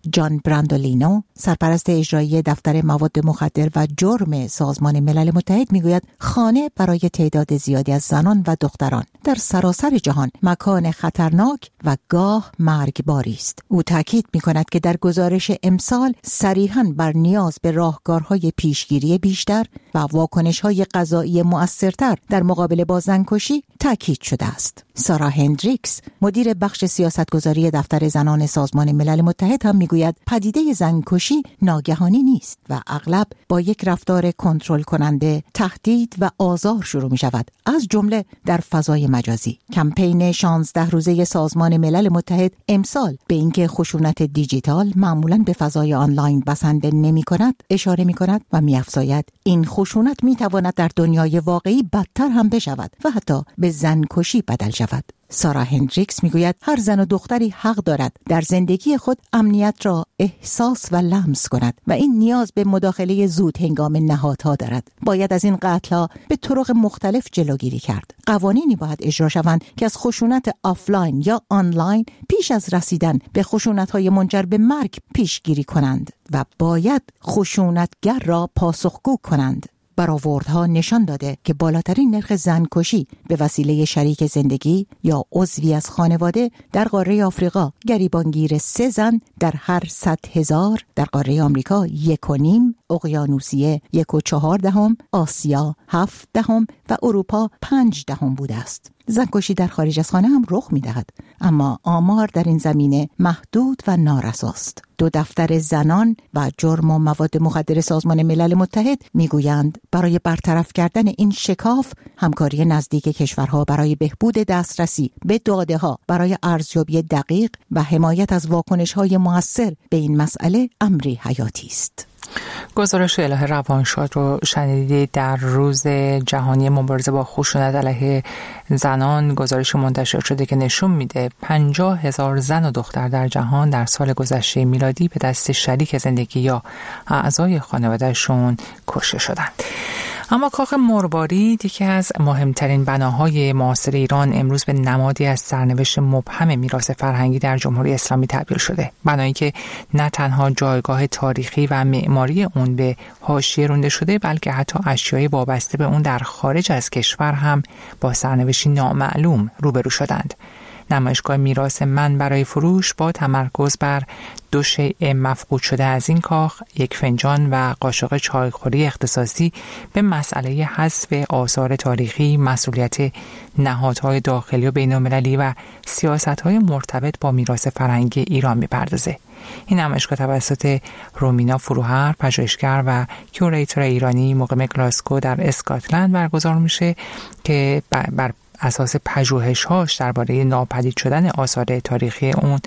جان براندولینو، سرپرست اجرایی دفتر مواد مخدر و جرم سازمان ملل متحد میگوید خانه برای تعداد زیادی از زنان و دختران در سراسر جهان مکان خطرناک و گاه مرگباری است. او تاکید می‌کند که در گزارش امسال صریحاً بر نیاز به راهکارهای پیشگیری بیشتر و واکنش‌های قضایی مؤثرتر در مقابله با زنکشی تاکید شده است. سارا هندریکس، مدیر بخش سیاستگذاری دفتر زنان سازمان ملل متحد هم میگوید پدیده زنکشی ناگهانی نیست و اغلب با یک رفتار کنترل کننده، تهدید و آزار شروع می شود، از جمله در فضای مجازی. کمپین شانزده روزه سازمان ملل متحد امسال به اینکه خشونت دیجیتال معمولاً به فضای آنلاین بسنده نمی کند اشاره می کند و می افزاید این خشونت می تواند در دنیای واقعی بدتر هم بشود و حتی به زنکشی بدل شود. سارا هندریکس میگوید هر زن و دختری حق دارد در زندگی خود امنیت را احساس و لمس کند و این نیاز به مداخله زود هنگام نهادها دارد. باید از این قتل‌ها به طرق مختلف جلوگیری کرد. قوانینی باید اجرا شوند که از خشونت آفلاین یا آنلاین پیش از رسیدن به خشونت‌های منجر به مرگ پیشگیری کنند و باید خشونتگر را پاسخگو کنند. برآوردها نشان داده که بالاترین نرخ زنکشی به وسیله شریک زندگی یا عضوی از خانواده در قاره آفریقا گریبانگیر سه زن در هر صد هزار، در قاره آمریکا یک و نیم، اقیانوسیه یک و چهار دهم، آسیا هفت دهم و اروپا پنج دهم بوده است. زنکشی در خارج از خانه هم رخ می دهد، اما آمار در این زمینه محدود و نارساست. دو دفتر زنان و جرم و مواد مخدر سازمان ملل متحد می گویند برای برطرف کردن این شکاف همکاری نزدیک کشورها برای بهبود دسترسی به داده ها برای ارزیابی دقیق و حمایت از واکنش های مؤثر به این مسئله امری حیاتی است. گزارش الهه روانشاد رو شنیدید. در روز جهانی مبارزه با خشونت علیه زنان گزارش منتشر شده که نشون میده پنجاه هزار زن و دختر در جهان در سال گذشته میلادی به دست شریک زندگی یا اعضای خانوادهشون کشته شدند. اما کاخ مروارید، یکی از مهمترین بناهای معاصر ایران، امروز به نمادی از سرنوشت مبهم میراث فرهنگی در جمهوری اسلامی تبدیل شده. بنایی که نه تنها جایگاه تاریخی و معماری اون به حاشیه رانده شده، بلکه حتی اشیای وابسته به اون در خارج از کشور هم با سرنوشتی نامعلوم روبرو شدند. نمایشگاه میراث من برای فروش با تمرکز بر دو شیء مفقود شده از این کاخ، یک فنجان و قاشق چایخوری اختصاصی، به مسئله حذف آثار تاریخی، مسئولیت نهادهای داخلی و بین‌المللی و سیاست‌های مرتبط با میراث فرهنگی ایران می‌پردازه. این نمایشگاه توسط رومینا فروهر، پژوهشگر و کیوریتور ایرانی مقیم گلاسگو در اسکاتلند برگزار میشه که بر اساس پژوهش‌هاش درباره ناپدید شدن آثار تاریخی اون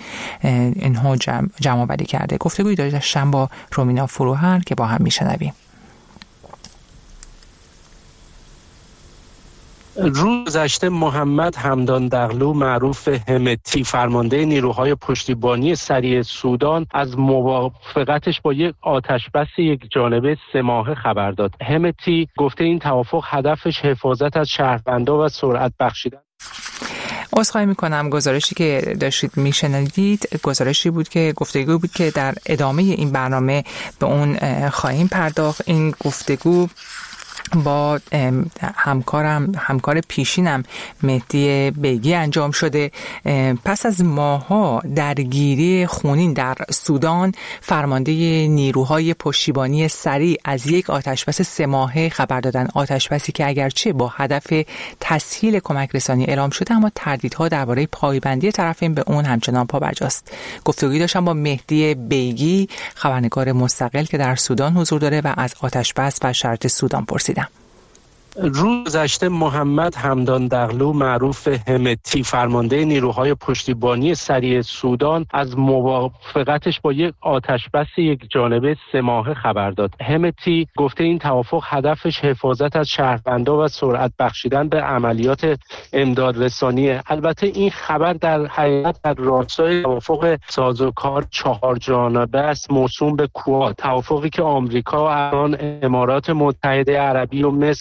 اینها جمع جمع آوری کرده. گفتگویی داشتم با رومینا فروهر که با هم میشنویم. روز گذشته محمد همدان دغلو معروف همتی، فرمانده نیروهای پشتیبانی سریع سودان، از موافقتش با یک آتشبس یک جانبه سه ماهه خبر داد. همتی گفته این توافق هدفش حفاظت از شهروندان و سرعت بخشیدن. عذرخواهی میکنم، گزارشی که داشتید میشنیدید گزارشی بود که گفتگو بود که در ادامه این برنامه به اون خواهیم پرداخت. این گفتگو با همکارم همکار پیشینم مهدی بیگی انجام شده. پس از ماها درگیری خونین در سودان، فرمانده نیروهای پشتیبانی سریع از یک آتشبس سه ماهه خبر دادن. آتشبسی که اگرچه با هدف تسهیل کمک رسانی اعلام شده، اما تردیدها درباره پایبندی طرفین به اون همچنان پابرجاست. گفتگویی داشتم با مهدی بیگی، خبرنگار مستقل که در سودان حضور داره، و از آتشبس و شرایط سودان پرسیدم. روز گذشته محمد همدان دغلو معروف همتی، فرمانده نیروهای پشتیبانی سریع سودان، از موافقتش با یک آتشبس یک جانبه سه ماهه خبر داد. همتی گفته این توافق هدفش حفاظت از شهروندان و سرعت بخشیدن به عملیات امدادرسانی. البته این خبر در حقیقت در راستای توافق سازوکار چهار جانبه است موسوم به کوات، توافقی که آمریکا، ایران، امارات متحده عربی و مصر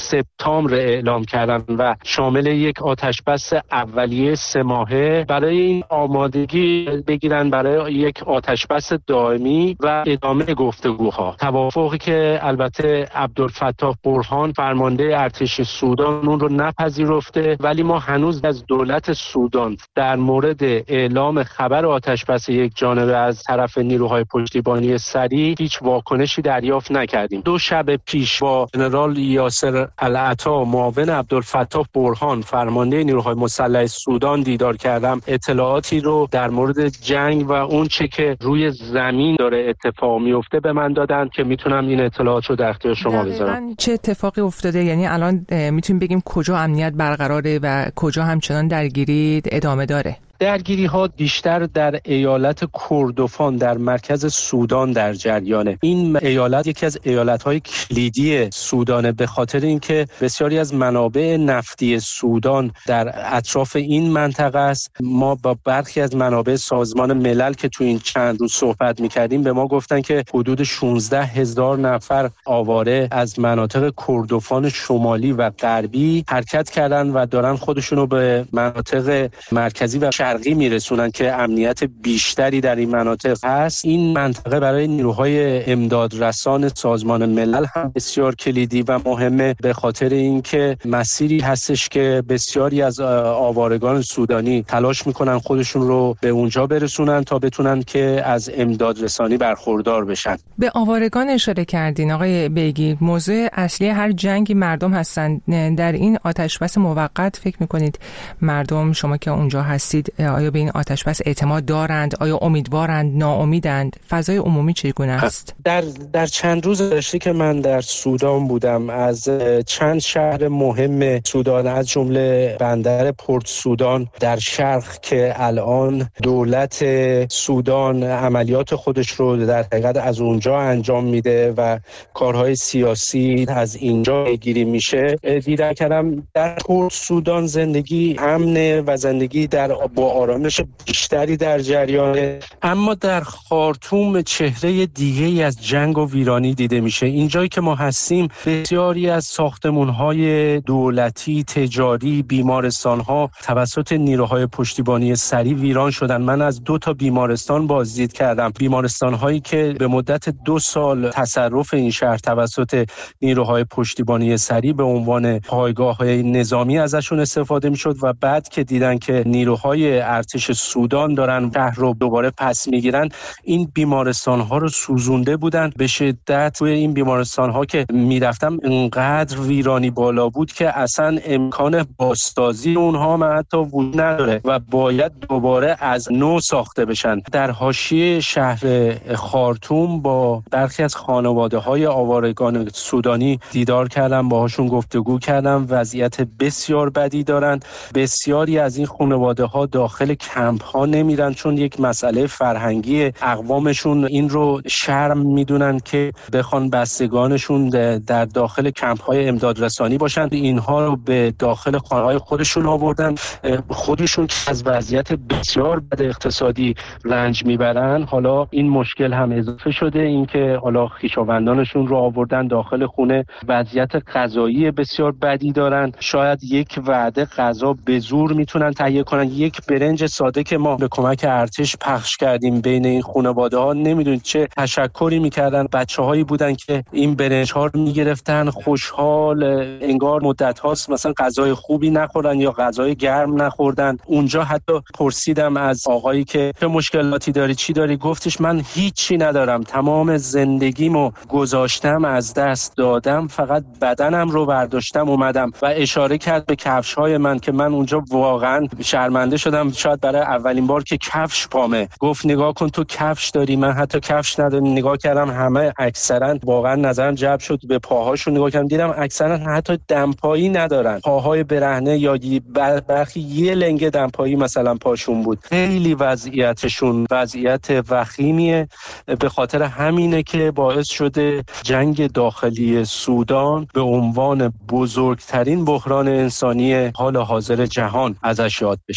سپتامبر اعلام کردن و شامل یک آتشبس اولیه سه ماهه برای این آمادگی بگیرن برای یک آتشبس دائمی و ادامه گفتگوها. توافقی که البته عبدالفتاح برهان فرمانده ارتش سودان اون رو نپذیرفته، ولی ما هنوز از دولت سودان در مورد اعلام خبر آتشبس یک جانبه از طرف نیروهای پشتیبانی سریع هیچ واکنشی دریافت نکردیم. دو شب پیش با ژنرال یاسر العطا معاون عبدالفتاح برهان فرمانده نیروهای مسلح سودان دیدار کردم. اطلاعاتی رو در مورد جنگ و اون چه که روی زمین داره اتفاق میفته به من دادن که میتونم این اطلاعات رو در اختیار شما بذارم. چه اتفاقی افتاده؟ یعنی الان میتونیم بگیم کجا امنیت برقراره و کجا همچنان درگیری ادامه داره؟ درگیری ها بیشتر در ایالت کردوفان در مرکز سودان در جریانه. این ایالت یکی از ایالت‌های کلیدی سودانه به خاطر اینکه بسیاری از منابع نفتی سودان در اطراف این منطقه است. ما با برخی از منابع سازمان ملل که تو این چند روز صحبت می‌کردیم به ما گفتن که حدود شانزده هزار نفر آواره از مناطق کردوفان شمالی و غربی حرکت کردن و دارن خودشونو به مناطق مرکزی و شرقی میرسونن که امنیت بیشتری در این مناطق هست. این منطقه برای نیروهای امدادرسان سازمان ملل هم بسیار کلیدی و مهمه به خاطر اینکه مسیری هستش که بسیاری از آوارگان سودانی تلاش میکنن خودشون رو به اونجا برسونن تا بتونن که از امدادرسانی برخوردار بشن. به آوارگان اشاره کردین آقای بیگی. موضوع اصلی هر جنگی مردم هستن. در این آتشبس موقت فکر میکنید مردم، شما که اونجا هستید، آیا به این آتشبس اعتماد دارند؟ آیا امیدوارند؟ ناامیدند؟ فضای عمومی چگونه است؟ در در چند روز گذشته که من در سودان بودم از چند شهر مهم سودان از جمله بندر پورت سودان در شرق که الان دولت سودان عملیات خودش رو در حقیقت از اونجا انجام میده و کارهای سیاسی از اینجا گیری میشه دیدم کردم. در پورت سودان زندگی امنه و زندگی در با آرامش بیشتری در جریانه، اما در خارتوم چهره دیگه‌ای از جنگ و ویرانی دیده میشه. اینجایی که ما هستیم بسیاری از ساختمان‌های دولتی، تجاری، بیمارستان‌ها توسط نیروهای پشتیبانی سریع ویران شدن. من از دو تا بیمارستان بازدید کردم، بیمارستان‌هایی که به مدت دو سال تصرف این شهر توسط نیروهای پشتیبانی سریع به عنوان پایگاه‌های نظامی ازشون استفاده می‌شد و بعد که دیدن که نیروهای ارتش سودان دارن شهر رو دوباره پس میگیرن، این بیمارستان ها رو سوزونده بودن. به شدت توی این بیمارستان ها که میرفتم انقدر ویرانی بالا بود که اصلا امکان بازسازی اونها من حتی وجود نداره و باید دوباره از نو ساخته بشن. در حاشیه شهر خارتوم با برخی از خانواده های آوارگان سودانی دیدار کردم، باهاشون گفتگو کردم. وضعیت بسیار بدی دارن. بسیاری از این خانواده ها داخل کمپ ها نمیرن چون یک مسئله فرهنگی اقوامشون این رو شرم میدونن که بخوان بستگانشون در داخل کمپ های امدادرسانی باشن. اینها رو به داخل خانه های خودشون آوردن. خودشون که از وضعیت بسیار بد اقتصادی رنج میبرن، حالا این مشکل هم اضافه شده، اینکه حالا خویشاوندانشون رو آوردن داخل خونه. وضعیت غذایی بسیار بدی دارن. شاید یک وعده غذا به زور میتونن تهیه کنن. یک برنج ساده که ما به کمک ارتش پخش کردیم بین این خانواده ها، نمیدونید چه تشکری میکردن. بچه‌هایی بودن که این برنج ها رو میگرفتن خوشحال، انگار مدت هاست مثلا غذای خوبی نخوردن یا غذای گرم نخوردن. اونجا حتی پرسیدم از آقایی که چه مشکلاتی داری، چی داری؟ گفتش من هیچی ندارم، تمام زندگیمو گذاشتم، از دست دادم، فقط بدنم رو برداشتم اومدم. و اشاره کرد به کفش های من که من اونجا واقعا شرمنده شدم، شاید برای اولین بار که کفش پامه. گفت نگاه کن تو کفش داری، من حتی کفش ندارم. نگاه کردم همه اکثرا واقعا نظرم جلب شد، به پاهاشون نگاه کردم دیدم اکثرا حتی دمپایی ندارن، پاهای برهنه یا برخی یه لنگه دمپایی مثلا پاشون بود. خیلی وضعیتشون وضعیت وخیمیه. به خاطر همینه که باعث شده جنگ داخلی سودان به عنوان بزرگترین بحران انسانی حال حاضر جهان ازش یاد بشه.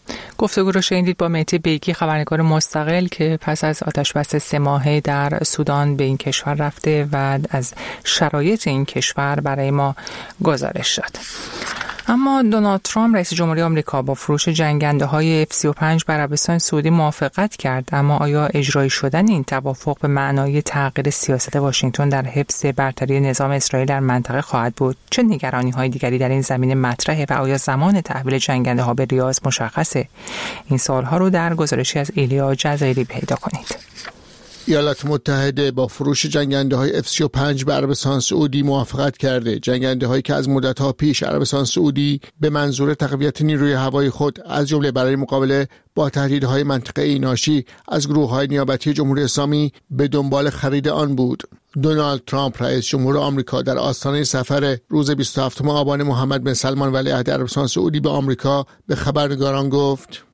گفتگو رو شنیدید با مهدی بیگی، خبرنگار مستقل که پس از آتشبس سه ماهه در سودان به این کشور رفته و از شرایط این کشور برای ما گزارش داد. اما دونالد ترامپ رئیس جمهوری آمریکا با فروش جنگنده های اف سی و پنج به عربستان سعودی موافقت کرد، اما آیا اجرایی شدن این توافق به معنای تغییر سیاست واشنگتن در حفظ برتری نظام اسرائیل در منطقه خواهد بود؟ چه نگرانی های دیگری در این زمینه مطرحه و آیا زمان تحویل جنگنده ها به ریاض مشخصه؟ این سوالها رو در گزارشی از ایلیا جزایری پیدا کنید. ایالات متحده با فروش جنگنده های اف سی و پنج به عربستان سعودی موافقت کرده. جنگنده هایی که از مدت ها پیش عربستان سعودی به منظور تقویت نیروی هوایی خود از جمله برای مقابله با تهدیدهای منطقه‌ای ناشی از گروه‌های نیابتی جمهوری اسلامی به دنبال خرید آن بود. دونالد ترامپ رئیس جمهور آمریکا در آستانه سفر روز بیست و هفتم آبان محمد بن سلمان ولیعهد عربستان سعودی به آمریکا به خبرنگاران گفت: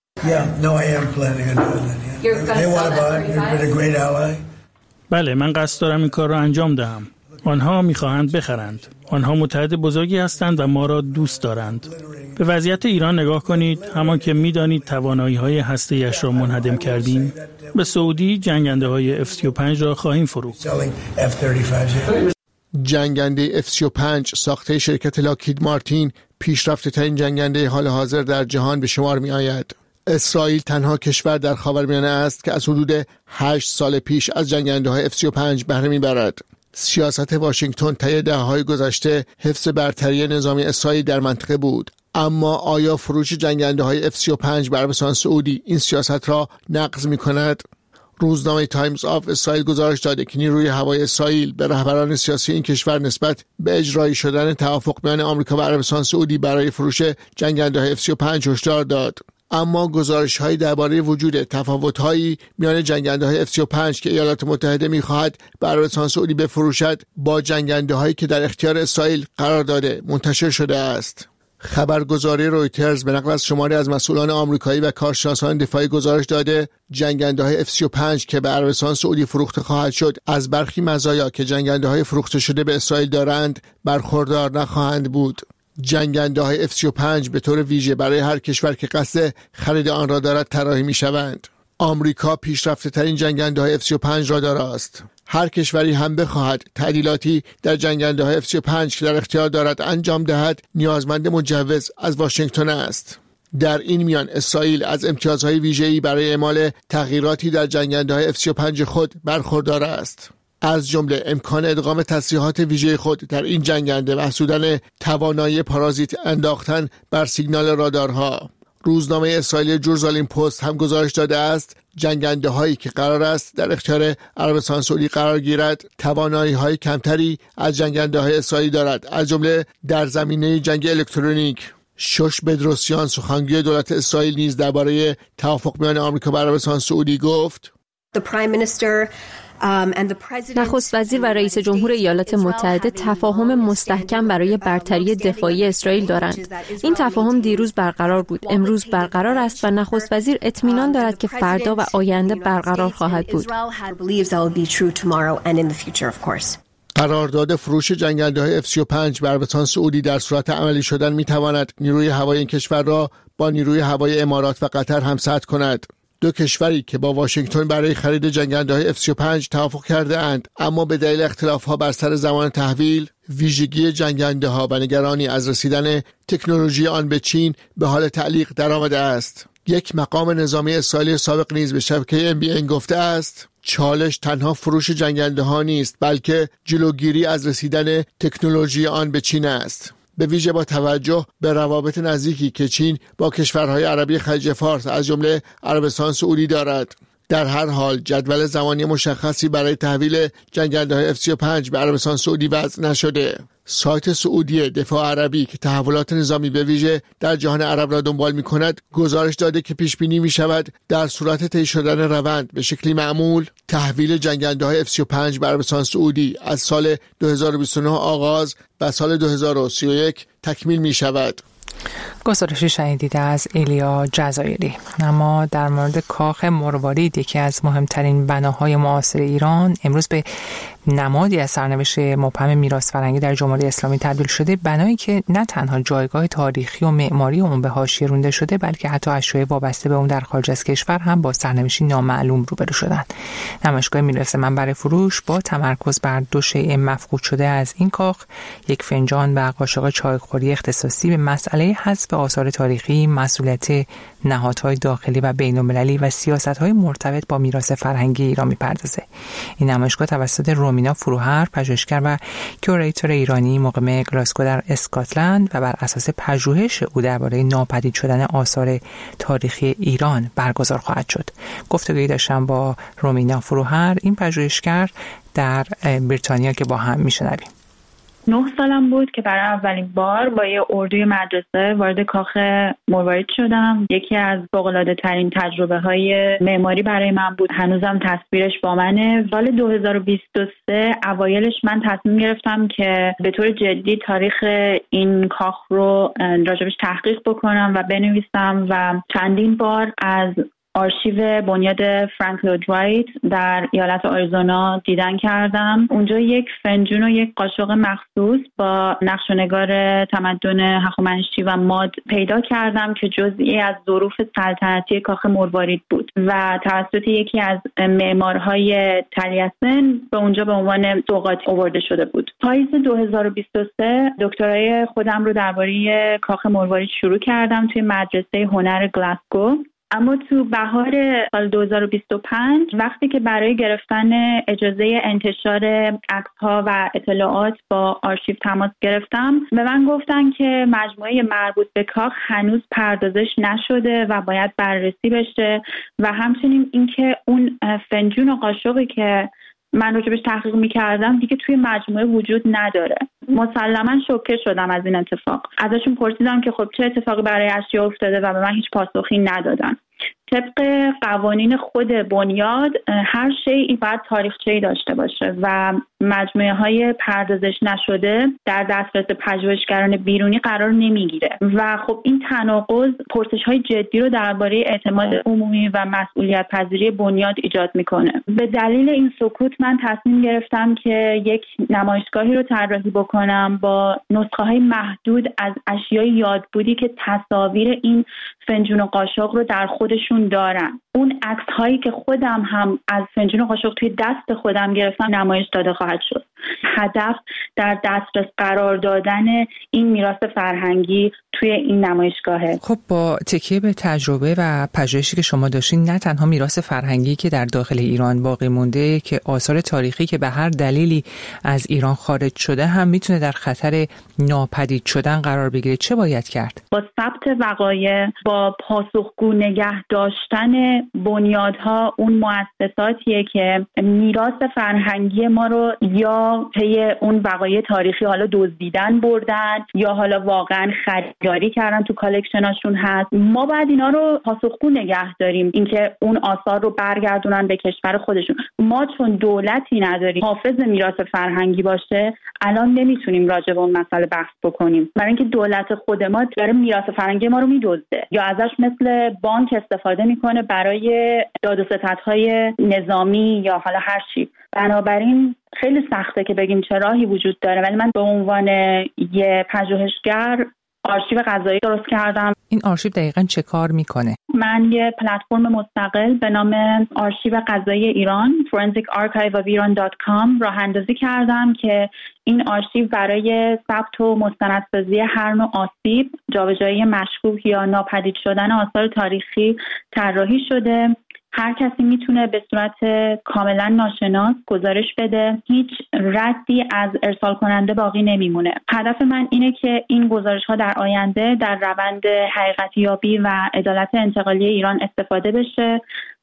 بله، من قصد دارم این کار را انجام دهم. آنها می‌خواهند بخرند. آنها متحد بزرگی هستند و ما را دوست دارند. به وضعیت ایران نگاه کنید. همان که می‌دانید توانایی‌های هسته‌ایش را منهدم کردیم، به سعودی جنگنده‌های اف سی و پنج را خواهیم فروخت. جنگنده اف سی و پنج ساخته شرکت لاکهید مارتین پیشرفته‌ترین جنگنده حال حاضر در جهان به شمار می‌آید. اسرائیل تنها کشور در خاورمیانه است که از حدود هشت سال پیش از جنگنده‌های اف سی و پنج بهره می‌برد. سیاست واشنگتن طی دهه‌های گذشته حفظ برتری نظامی اسرائیل در منطقه بود. اما آیا فروش جنگنده‌های اف سی و پنج به عربستان سعودی این سیاست را نقض می‌کند؟ روزنامه تایمز آف اسرائیل گزارش داده که نیروی هوایی اسرائیل به رهبران سیاسی این کشور نسبت به اجرایی شدن توافق میان آمریکا و عربستان سعودی برای فروش جنگنده‌های اف سی و پنج هشدار داد. اما گزارش‌هایی درباره وجود تفاوت‌هایی میان جنگنده‌های اف سی و پنج که ایالات متحده می‌خواهد به عربستان سعودی بفروشد با جنگنده‌هایی که در اختیار اسرائیل قرار داده منتشر شده است. خبرگزاری رویترز به نقل از شماری از مسئولان آمریکایی و کارشناسان دفاعی گزارش داده جنگنده‌های اف سی و پنج که به عربستان سعودی فروخته خواهد شد از برخی مزایا که جنگنده‌های فروخته شده به اسرائیل دارند برخوردار نخواهند بود. جنگنده‌های اف سی و پنج به طور ویژه برای هر کشور که قصد خرید آن را دارد طراحی می‌شوند. آمریکا پیشرفته‌ترین جنگنده‌های اف سی و پنج را دارد. هر کشوری هم بخواهد تعدیلاتی در جنگنده‌های اف سی و پنج که در اختیار دارد انجام دهد نیازمند مجوز از واشنگتن است. در این میان اسرائیل از امتیازهای ویژه‌ای برای اعمال تغییراتی در جنگنده‌های اف سی و پنج خود برخوردار است. از جمله امکان ادغام تسلیحات ویژه خود در این جنگنده و افزودن توانایی پارازیت انداختن بر سیگنال رادارها. روزنامه اسرائیلی جورزالیم پست هم گزارش داده است جنگنده هایی که قرار است در اختیار عربستان سعودی قرار گیرد توانایی های کمتری از جنگنده های اسرائیلی دارد، از جمله در زمینه جنگ الکترونیک. شوش بدروسیان سخنگوی دولت اسرائیل نیز درباره توافق میان آمریکا و عربستان سعودی گفت: نخست وزیر و رئیس جمهور ایالات متحده تفاهم مستحکم برای برتری دفاعی اسرائیل دارند. این تفاهم دیروز برقرار بود، امروز برقرار است و نخست وزیر اطمینان دارد که فردا و آینده برقرار خواهد بود. قرارداد فروش جنگنده‌های اف سی و پنج به عربستان سعودی در صورت عملی شدن می‌تواند نیروی هوایی این کشور را با نیروی هوایی امارات و قطر همسط کند. دو کشوری که با واشنگتن برای خرید جنگنده‌های اف سی و پنج توافق کرده اند، اما به دلیل اختلاف‌ها بر سر زمان تحویل، ویژگی جنگنده‌ها و نگرانی از رسیدن تکنولوژی آن به چین به حال تعلیق درآمده است. یک مقام نظامی اسرائیلی سابق نیز به شبکه ام بی ان گفته است چالش تنها فروش جنگنده‌ها نیست، بلکه جلوگیری از رسیدن تکنولوژی آن به چین است. به ویژه با توجه به روابط نزدیکی که چین با کشورهای عربی خلیج فارس از جمله عربستان سعودی دارد. در هر حال جدول زمانی مشخصی برای تحویل جنگنده‌های اف سی و پنج به عربستان سعودی وضع نشده. سایت سعودی دفاع عربی که تحولات نظامی به ویژه در جهان عرب را دنبال می‌کند گزارش داده که پیش بینی می‌شود در صورت طی شدن روند به شکلی معمول تحویل جنگنده‌های اف سی و پنج به عربستان سعودی از سال دو هزار و بیست و نه آغاز و سال دو هزار و سی و یک تکمیل می‌شود. گزارشی شنیدید از ایلیا جزایری. اما در مورد کاخ مروارید، یکی از مهمترین بناهای معاصر ایران، امروز به نمادی از سرنوشت مبهم میراث فرهنگی در جمهوری اسلامی تبدیل شده. بنایی که نه تنها جایگاه تاریخی و معماری اون به حاشیه رانده شده، بلکه حتی اشیاء وابسته به اون در خارج از کشور هم با سرنوشتی نامعلوم روبرو شدند. نمایشگاه میراث من برای فروش با تمرکز بر دو شیء مفقود شده از این کاخ، یک فنجان و قاشق چایخوری اختصاصی، به مسئله حذف آثار تاریخی، مسئولیت نهادهای داخلی و بین‌المللی و سیاست‌های مرتبط با میراث فرهنگی ایران می‌پردازه. این نمایشگاه توسط رومینا فروهر، پژوهشگر و کیوریتور ایرانی مقیم گلاسگو در اسکاتلند و بر اساس پژوهش او درباره ناپدید شدن آثار تاریخی ایران برگزار خواهد شد. گفتگویی داشتم با رومینا فروهر، این پژوهشگر در بریتانیا، که با هم میشنویم. نه سالم بود که برای اولین بار با یه اردوی مدرسه وارد کاخ مروارید شدم. یکی از فوق‌العاده ترین تجربه های معماری برای من بود. هنوزم تصویرش با منه. سال دو هزار و بیست و سه اوایلش من تصمیم گرفتم که به طور جدی تاریخ این کاخ رو راجبش تحقیق بکنم و بنویسم و چندین بار از آرشیو بنیاد فرانک لوید رایت در ایالت آریزونا دیدن کردم. اونجا یک فنجون و یک قاشق مخصوص با نقش و نگار تمدن هخامنشی و ماد پیدا کردم که جزئی از ظروف سلطنتی کاخ مروارید بود و توسط یکی از معمارهای طلیسن به اونجا به عنوان سوغاتی آورده شده بود. پاییز دو هزار و بیست و سه دکترای خودم رو درباره کاخ مروارید شروع کردم توی مدرسه هنر گلاسگو. اما تو بهار سال دو هزار و بیست و پنج وقتی که برای گرفتن اجازه انتشار عکس‌ها و اطلاعات با آرشیو تماس گرفتم، به من گفتن که مجموعه مربوط به کاخ هنوز پردازش نشده و باید بررسی بشه و همچنین اینکه اون فنجون و قاشقی که من راجبش تحقیق می‌کردم دیگه توی مجموعه وجود نداره. مسلماً شوکه شدم از این اتفاق. ازشون پرسیدم که خب چه اتفاقی برای اشیا افتاده و به من هیچ پاسخی ندادن. طبق قوانین خود بنیاد هر شیئی باید تاریخچه‌ای داشته باشه و مجموعه های پردازش نشده در دسترس پژوهشگران بیرونی قرار نمیگیره و خب این تناقض پرسش های جدی رو درباره اعتماد عمومی و مسئولیت پذیری بنیاد ایجاد میکنه. به دلیل این سکوت من تصمیم گرفتم که یک نمایشگاهی رو طراحی بکنم با نسخه های محدود از اشیای یادبودی که تصاویر این فنجون و قاشق رو در خودشون دارن. اون عکس هایی که خودم هم از فنجون و قاشق توی دست خودم گرفتم نمایش داده خواهد شد. هدف در دسترس قرار دادن این میراث فرهنگی توی این نمایشگاهه. خب با تکیه به تجربه و پژوهشی که شما داشتین، نه تنها میراث فرهنگی که در داخل ایران باقی مونده، که آثار تاریخی که به هر دلیلی از ایران خارج شده هم میتونه در خطر ناپدید شدن قرار بگیره. چه باید کرد؟ با ثبت وقایع، با پاسخگو نگه داشتن بنیادها، اون مؤسساتیه که میراث فرهنگی ما رو یا طی اون وقایع تاریخی حالا دزدیدن بردن یا حالا واقعا خریداری کردن تو کالکشناشون هست. ما باید اینا رو پاسخگو نگه داریم، اینکه اون آثار رو برگردونن به کشور خودشون. ما چون دولتی نداریم حافظ میراث فرهنگی باشه، الان نمیتونیم راجع به اون مسئله بحث بکنیم، برای اینکه دولت خود ما داره میراث فرهنگی ما رو میدزده یا ازش مثل بانک استفاده میکنه برای داد و ستدهای نظامی یا حالا هر چی. بنابراین خیلی سخته که بگیم چه راهی وجود داره، ولی من به عنوان یه پژوهشگر آرشیو قضایی درست کردم. این آرشیو دقیقاً چه کار میکنه؟ من یه پلتفرم مستقل به نام آرشیو قضایی ایران فورنزیک آرکایو آف ایران دات کام راه اندازی کردم که این آرشیو برای ثبت و مستندسازی هر نوع آسیب، جابجایی مشکوک یا ناپدید شدن آثار تاریخی طراحی شده. هر کسی میتونه به صورت کاملا ناشناس گزارش بده، هیچ ردی از ارسال کننده باقی نمیمونه. هدف من اینه که این گزارش ها در آینده در روند حقیقت یابی و عدالت انتقالی ایران استفاده بشه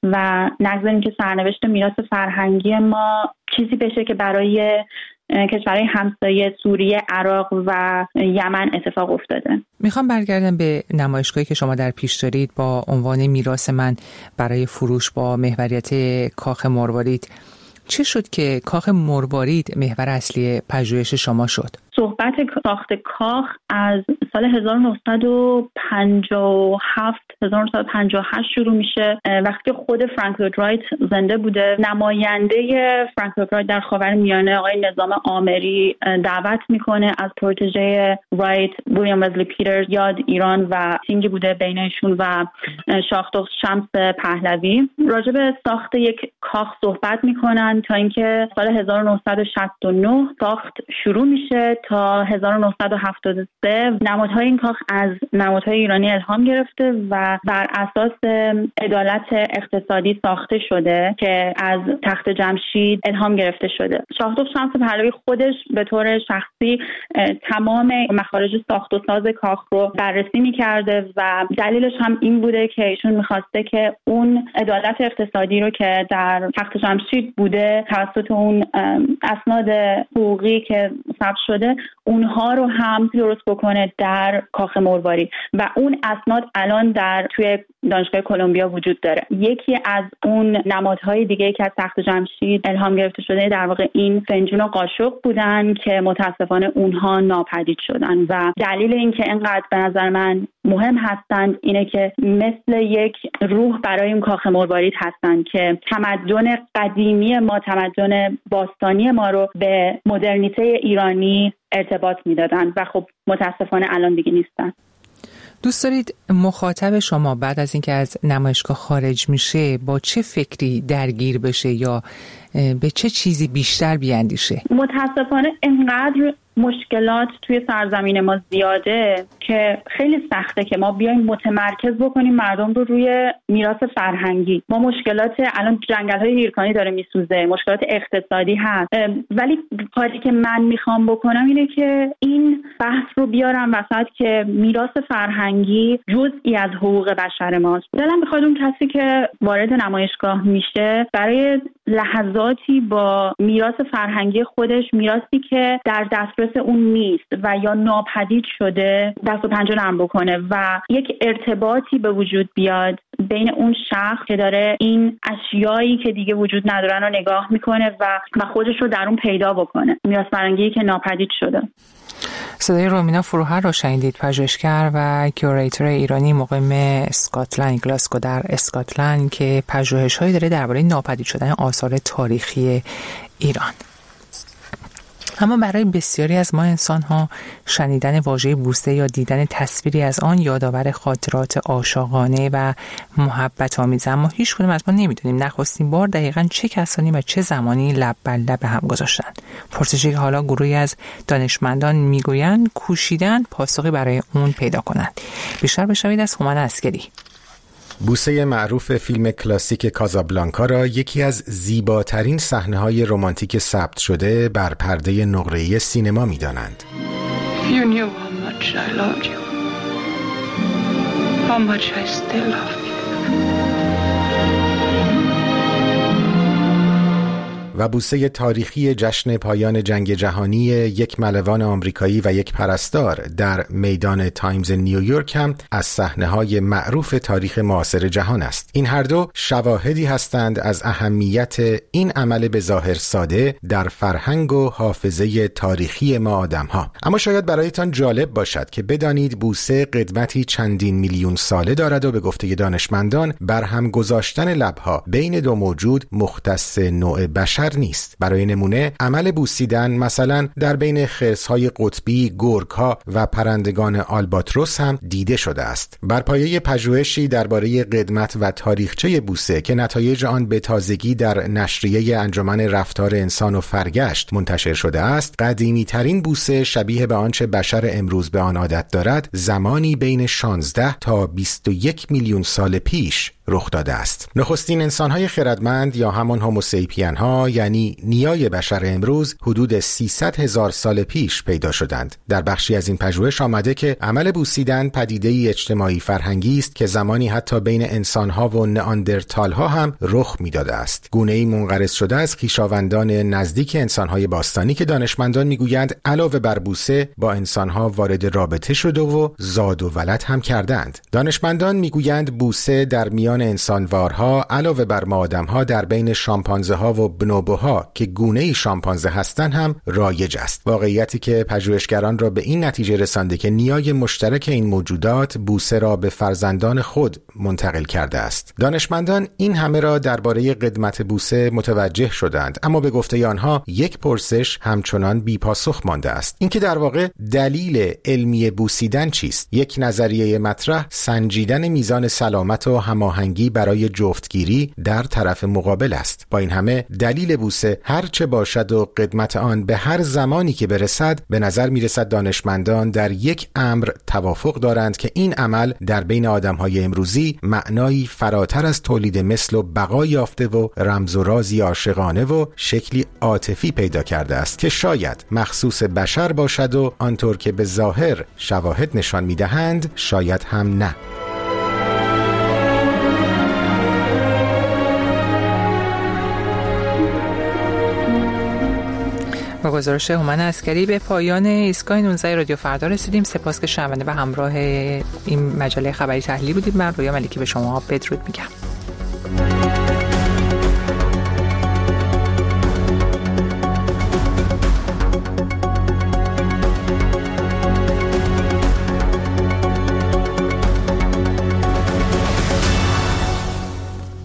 و نگذاریم که سرنوشت میراث فرهنگی ما چیزی بشه که برای کشورهای همسایه سوریه، عراق و یمن اتفاق افتاده. میخوام برگردم به نمایشگاهی که شما در پیش دارید با عنوان میراث من برای فروش با محوریت کاخ مروارید. چه شد که کاخ مروارید محور اصلی پژوهش شما شد؟ صحبت ساخت کاخ از سال هزار و نهصد و پنجاه و هفت هزار و نهصد و پنجاه و هشت شروع میشه، وقتی که خود فرانک لوید رایت زنده بوده. نماینده فرانک لوید رایت در خاورمیانه آقای نظام آمری دعوت میکنه از پروتژه رایت ویلیام وزلی پیترز یاد ایران و تینگی بوده بینشون و شاهدخت شمس پهلوی. راجع به ساخت یک کاخ صحبت میکنن تا اینکه سال هزار و نهصد و شصت و نه ساخت شروع میشه تا هزار و نهصد و هفتاد و سه. نمادهای این کاخ از نمادهای ایرانی الهام گرفته و بر اساس عدالت اقتصادی ساخته شده که از تخت جمشید الهام گرفته شده. شاهدخت شمس پهلوی خودش به طور شخصی تمام مخارج ساخت و ساز کاخ رو بررسی میکرده و دلیلش هم این بوده که ایشون میخواسته که اون عدالت اقتصادی رو که در تخت جمشید بوده توسط اون اسناد حقوقی که ثبت شده اونها رو هم درست بکنه در کاخ مروارید و اون اسناد الان در توی دانشگاه کلمبیا وجود داره. یکی از اون نمادهای دیگه که از تخت جمشید الهام گرفته شده در واقع این فنجون و قاشق بودن که متاسفانه اونها ناپدید شدن و دلیل این که اینقدر به نظر من مهم هستند اینه که مثل یک روح برای این کاخ مروارید هستند که تمدن قدیمی ما، تمدن باستانی ما رو به مدرنیته ایرانی ارتباط میدادن و خب متاسفانه الان دیگه نیستن. دوست دارید مخاطب شما بعد از اینکه از نمایشگاه خارج میشه با چه فکری درگیر بشه یا به چه چیزی بیشتر بیاندیشه؟ متاسفانه اینقدر مشکلات توی سرزمین ما زیاده که خیلی سخته که ما بیایم متمرکز بکنیم مردم رو روی میراث فرهنگی. ما مشکلات الان جنگل‌های هیرکانی داره میسوزه، مشکلات اقتصادی هست، ولی کاری که من میخوام بکنم اینه که این بحث رو بیارم وسط که میراث فرهنگی جزئی از حقوق بشر ماست. دلم میخواد اون کسی که وارد نمایشگاه میشه برای لحظاتی با میراث فرهنگی خودش، میراثی که در دست اون نیست و یا ناپدید شده، دست و پنجه نرم بکنه و یک ارتباطی به وجود بیاد بین اون شخص که داره این اشیایی که دیگه وجود ندارن رو نگاه میکنه و و خودش رو در اون پیدا بکنه، میراث فرهنگی که ناپدید شده. صدای رومینا فروهر را شنیدید، پژوهشگر و کیوریتور ایرانی مقیم اسکاتلند، گلاسگو در اسکاتلند که پژوهش‌هایی داره درباره ناپدید شدن آثار تاریخی ایران. اما برای بسیاری از ما انسان‌ها شنیدن واژه بوسه یا دیدن تصویری از آن یادآور خاطرات عاشقانه و محبت آمیز، اما هیچ کدوم از ما نمی‌دونیم نخستین بار دقیقاً چه کسانی و چه زمانی لب بر لب هم گذاشتن. پرسشی که حالا گروهی از دانشمندان میگویند کوشیدن پاسخی برای اون پیدا کنند. بیشتر بشنوید از هومن عسکری. بوسه معروف فیلم کلاسیک کازابلانکا را یکی از زیباترین صحنه‌های رمانتیک ثبت شده بر پرده نقره‌ای سینما می‌دانند. You knew how much I loved you. How much I still love you. و بوسه تاریخی جشن پایان جنگ جهانی یک ملوان آمریکایی و یک پرستار در میدان تایمز نیویورک هم از صحنه‌های معروف تاریخ معاصر جهان است. این هر دو شواهدی هستند از اهمیت این عمل به ظاهر ساده در فرهنگ و حافظه تاریخی ما آدم‌ها. اما شاید برایتان جالب باشد که بدانید بوسه قدمتی چندین میلیون ساله دارد و به گفته دانشمندان بر هم گذاشتن لب‌ها بین دو موجود مختص نوع بشر نیست. برای نمونه عمل بوسیدن مثلا در بین خرس‌های قطبی، گرگ‌ها و پرندگان آلباتروس هم دیده شده است. بر پایه پژوهشی درباره قدمت و تاریخچه بوسه که نتایج آن به تازگی در نشریه انجمن رفتار انسان و فرگشت منتشر شده است، قدیمی‌ترین بوسه شبیه به آنچه بشر امروز به آن عادت دارد، زمانی بین شانزده تا بیست و یک میلیون سال پیش رخ داده است. نخستین انسان‌های خردمند یا همان هوموسیپین ها یعنی نیای بشر امروز حدود سیصد هزار سال پیش پیدا شدند. در بخشی از این پژوهش آمده که عمل بوسیدن پدیده‌ای اجتماعی فرهنگی است که زمانی حتی بین انسان‌ها و نئاندرتال‌ها هم رخ می‌داده است. گونه‌ای منقرض شده از خویشاوندان نزدیک انسان‌های باستانی که دانشمندان می‌گویند علاوه بر بوسه با انسان‌ها وارد رابطه شده و زاد و ولد هم کردند. دانشمندان می‌گویند بوسه در میان ادیان انسانوارها علاوه بر ما آدم‌ها در بین شامپانزه ها و بونوبوها که گونه‌ای شامپانزه هستند هم رایج است. واقعیتی که پژوهشگران را به این نتیجه رسانده که نیای مشترک این موجودات بوسه را به فرزندان خود منتقل کرده است. دانشمندان این همه را درباره قدمت بوسه متوجه شدند، اما به گفته آنها یک پرسش همچنان بی پاسخ مانده است. اینکه در واقع دلیل علمی بوسیدن چیست؟ یک نظریه مطرح سنجیدن میزان سلامت و هماهنگی برای جفتگیری در طرف مقابل است. با این همه دلیل بوسه هر چه باشد و قدمت آن به هر زمانی که برسد، به نظر میرسد دانشمندان در یک امر توافق دارند که این عمل در بین آدم‌های امروزی معنایی فراتر از تولید مثل و بقا یافته و رمز و رازی عاشقانه و شکلی عاطفی پیدا کرده است که شاید مخصوص بشر باشد و آنطور که به ظاهر شواهد نشان می‌دهند شاید هم نه. با گزارش هومن عسکری به پایان ایستگاه نوزده رادیو فردا رسیدیم. سپاس که شنونده و همراه این مجله خبری تحلیلی بودید. من رویا ملکی به شما بدرود میگم.